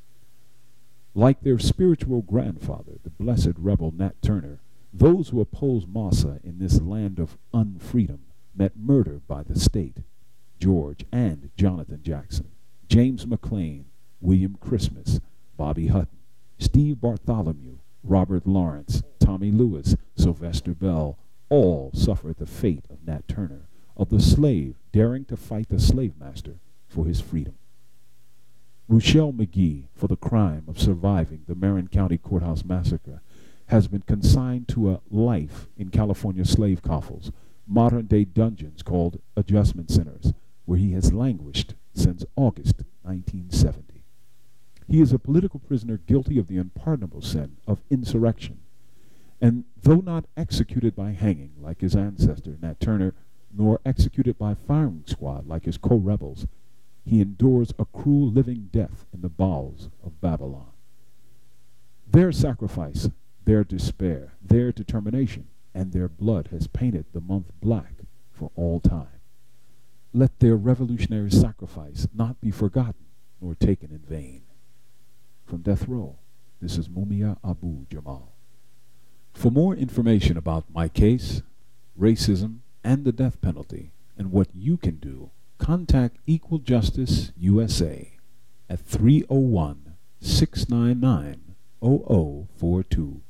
[SPEAKER 18] Like their spiritual grandfather, the blessed rebel Nat Turner, those who oppose Massa in this land of unfreedom met murder by the state. George and Jonathan Jackson, James McLean, William Christmas, Bobby Hutton, Steve Bartholomew, Robert Lawrence, Tommy Lewis, Sylvester Bell, all suffered the fate of Nat Turner, of the slave daring to fight the slave master for his freedom. Ruchell McGee, for the crime of surviving the Marin County Courthouse Massacre, has been consigned to a life in California slave coffles, modern-day dungeons called adjustment centers, where he has languished since August nineteen seventy. He is a political prisoner guilty of the unpardonable sin of insurrection, and though not executed by hanging like his ancestor Nat Turner, nor executed by firing squad like his co-rebels, he endures a cruel living death in the bowels of Babylon. Their sacrifice, their despair, their determination, and their blood has painted the month black for all time. Let their revolutionary sacrifice not be forgotten nor taken in vain. From Death Row, this is Mumia Abu Jamal. For more information about my case, racism, and the death penalty, and what you can do, contact Equal Justice U S A at three oh one, six nine nine, oh oh four two.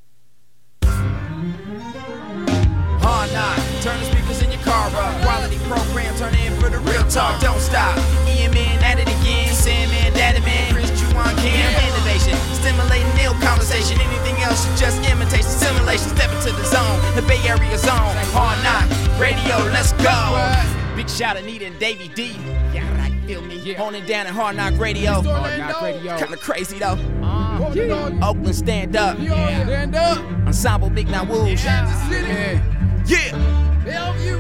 [SPEAKER 10] Hard knock, turn the speakers in your car up. Quality program, turn in for the real talk, don't stop. Ian Man at it again, Sandman, Daddy Man, Chris Juwan Cam, innovation, stimulating ill conversation. Anything else is just imitation, simulation. Step into the zone, the Bay Area zone. Hard knock, radio, let's go. Big shout out Nita and Davey D. Yeah, right, feel me. Yeah. Holding down at Hard Knock Radio. Hard Knock Radio. Kinda crazy though. Uh, yeah. Oakland stand up. Yeah. Stand up. Ensemble Big Now Wolves.
[SPEAKER 9] Kansas City.
[SPEAKER 10] Yeah. Yeah.
[SPEAKER 9] Bellevue.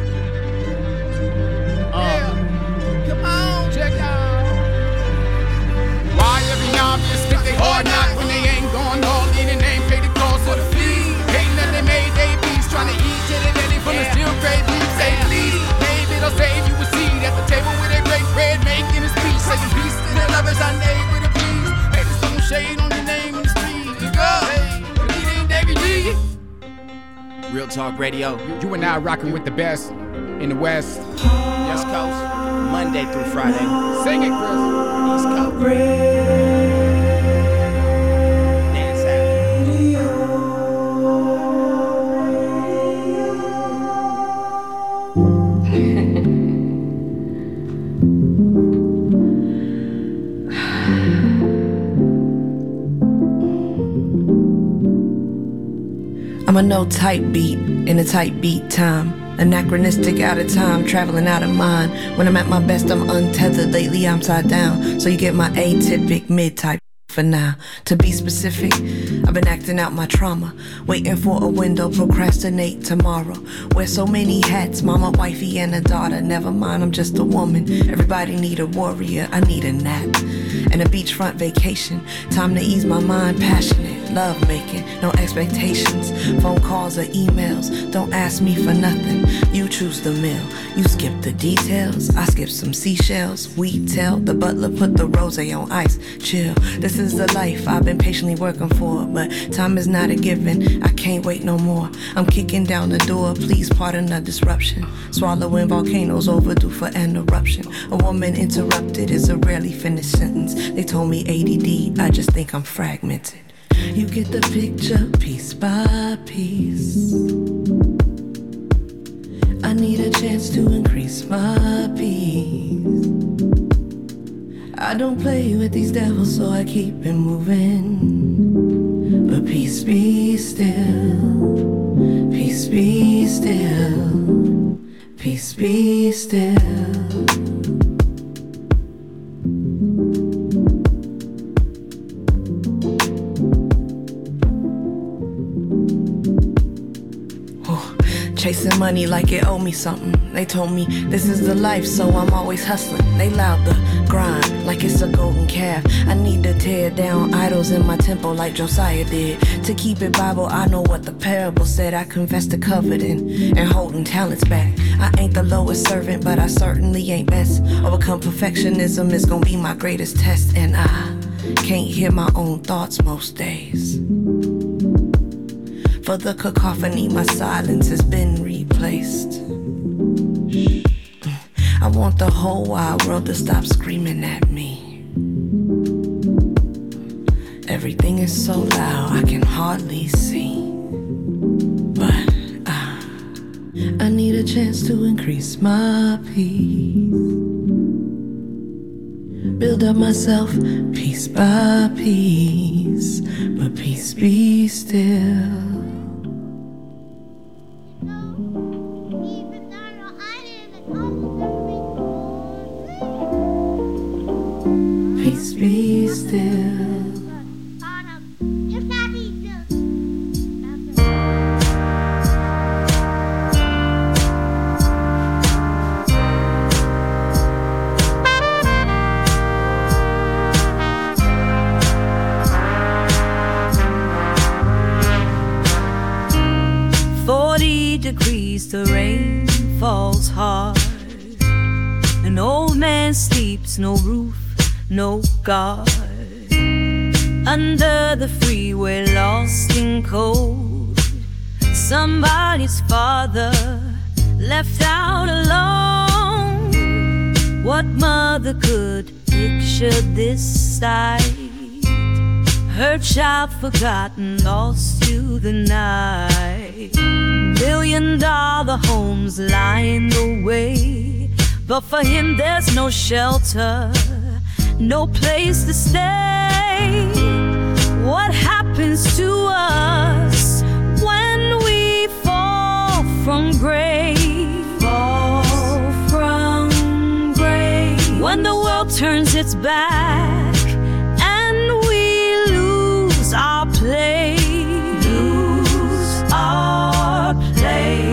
[SPEAKER 9] Uh. Yeah. Come on, check out. Why every obvious think they hard knock when they ain't going all in and ain't paid the cost of the fee? Hating that they made they beats trying to eat till they ready from the still great beef. Say please. It'll save you a seat at the table with a great bread, making a speech, saying peace to the lovers I name with a please. Hey, there's some shade on your name in the street. You go, hey, it ain't Davey G.
[SPEAKER 10] Real Talk Radio.
[SPEAKER 9] You and I rocking with the best in the West.
[SPEAKER 10] West Coast, Monday through Friday.
[SPEAKER 9] Sing it, Chris.
[SPEAKER 10] East Coast. Dance
[SPEAKER 19] I'm a no type beat in a tight beat time. Anachronistic, out of time, traveling out of mind. When I'm at my best, I'm untethered. Lately, I'm tied down. So you get my atypic mid-type for now. To be specific, I've been acting out my trauma, waiting for a window, procrastinate tomorrow. Wear so many hats, mama, wifey, and a daughter. Never mind, I'm just a woman. Everybody need a warrior, I need a nap. And a beachfront vacation, time to ease my mind, passionate, love making, no expectations, phone calls or emails, don't ask me for nothing, you choose the meal, you skip the details, I skip some seashells, we tell, the butler put the rosé on ice, chill, this is the life I've been patiently working for, but time is not a given, I can't wait no more, I'm kicking down the door, please pardon the disruption, swallowing volcanoes overdue for an eruption, a woman interrupted is a rarely finished sentence, they told me A D D, I just think I'm fragmented. You get the picture piece by piece. I need a chance to increase my peace. I don't play with these devils, so I keep it moving. But peace be still, peace be still, peace be still. Chasing money like it owed me something. They told me this is the life, so I'm always hustling. They loud the grind like it's a golden calf. I need to tear down idols in my temple like Josiah did. To keep it Bible, I know what the parable said. I confess to coveting and holding talents back. I ain't the lowest servant, but I certainly ain't best. Overcome perfectionism is gonna be my greatest test. And I can't hear my own thoughts most days. For the cacophony, my silence has been replaced. I want the whole wide world to stop screaming at me. Everything is so loud, I can hardly see. But uh, I need a chance to increase my peace. Build up myself piece by piece, but peace be still. Peace be still.
[SPEAKER 20] Forty degrees, the rain falls hard. An old man sleeps, no roof, no guard. Under the freeway, lost in cold. Somebody's father left out alone. What mother could picture this sight? Her child forgotten, lost to the night. Million dollar homes line the way, but for him there's no shelter, no place to stay. What happens to us when we fall from grace? Fall from grace. When the world turns its back and we lose our place. Lose our place.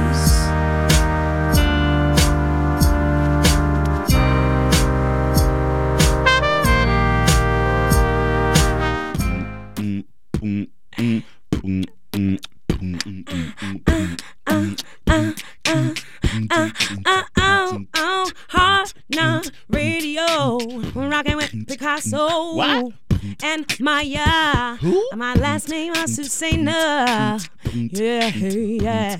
[SPEAKER 20] Hard Knock Radio, rocking with Picasso.
[SPEAKER 6] What?
[SPEAKER 20] And Maya.
[SPEAKER 6] Who?
[SPEAKER 20] My last name is Susanna. Yeah, yeah.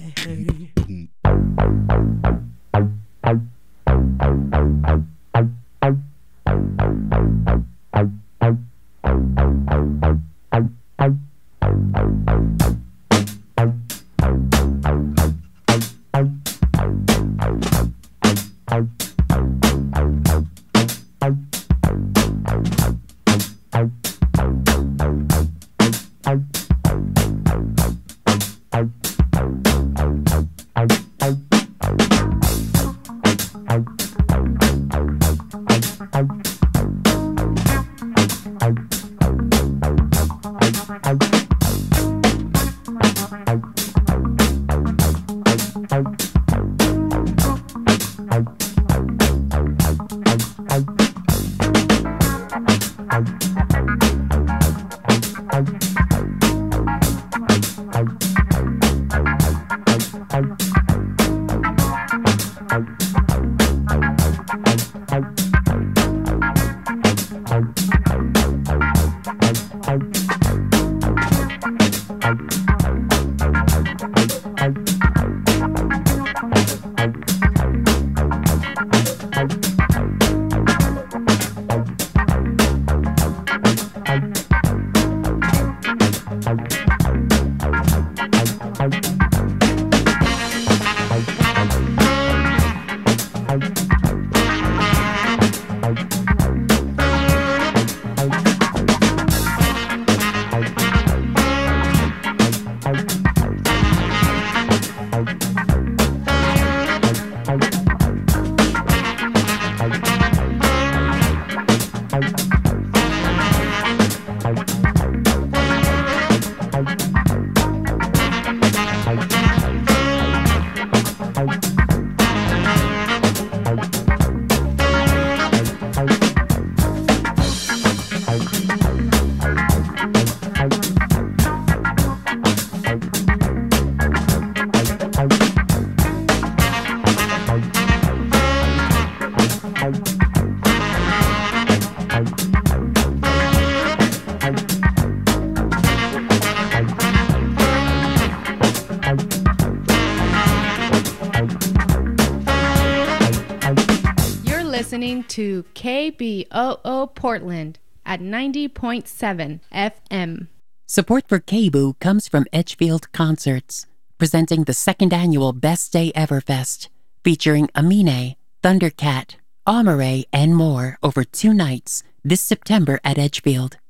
[SPEAKER 21] listening to K B O O Portland at ninety point seven F M.
[SPEAKER 8] Support for K B O O comes from Edgefield Concerts, presenting the second annual Best Day Ever Fest, featuring Amine, Thundercat, Amare, and more over two nights this September at Edgefield.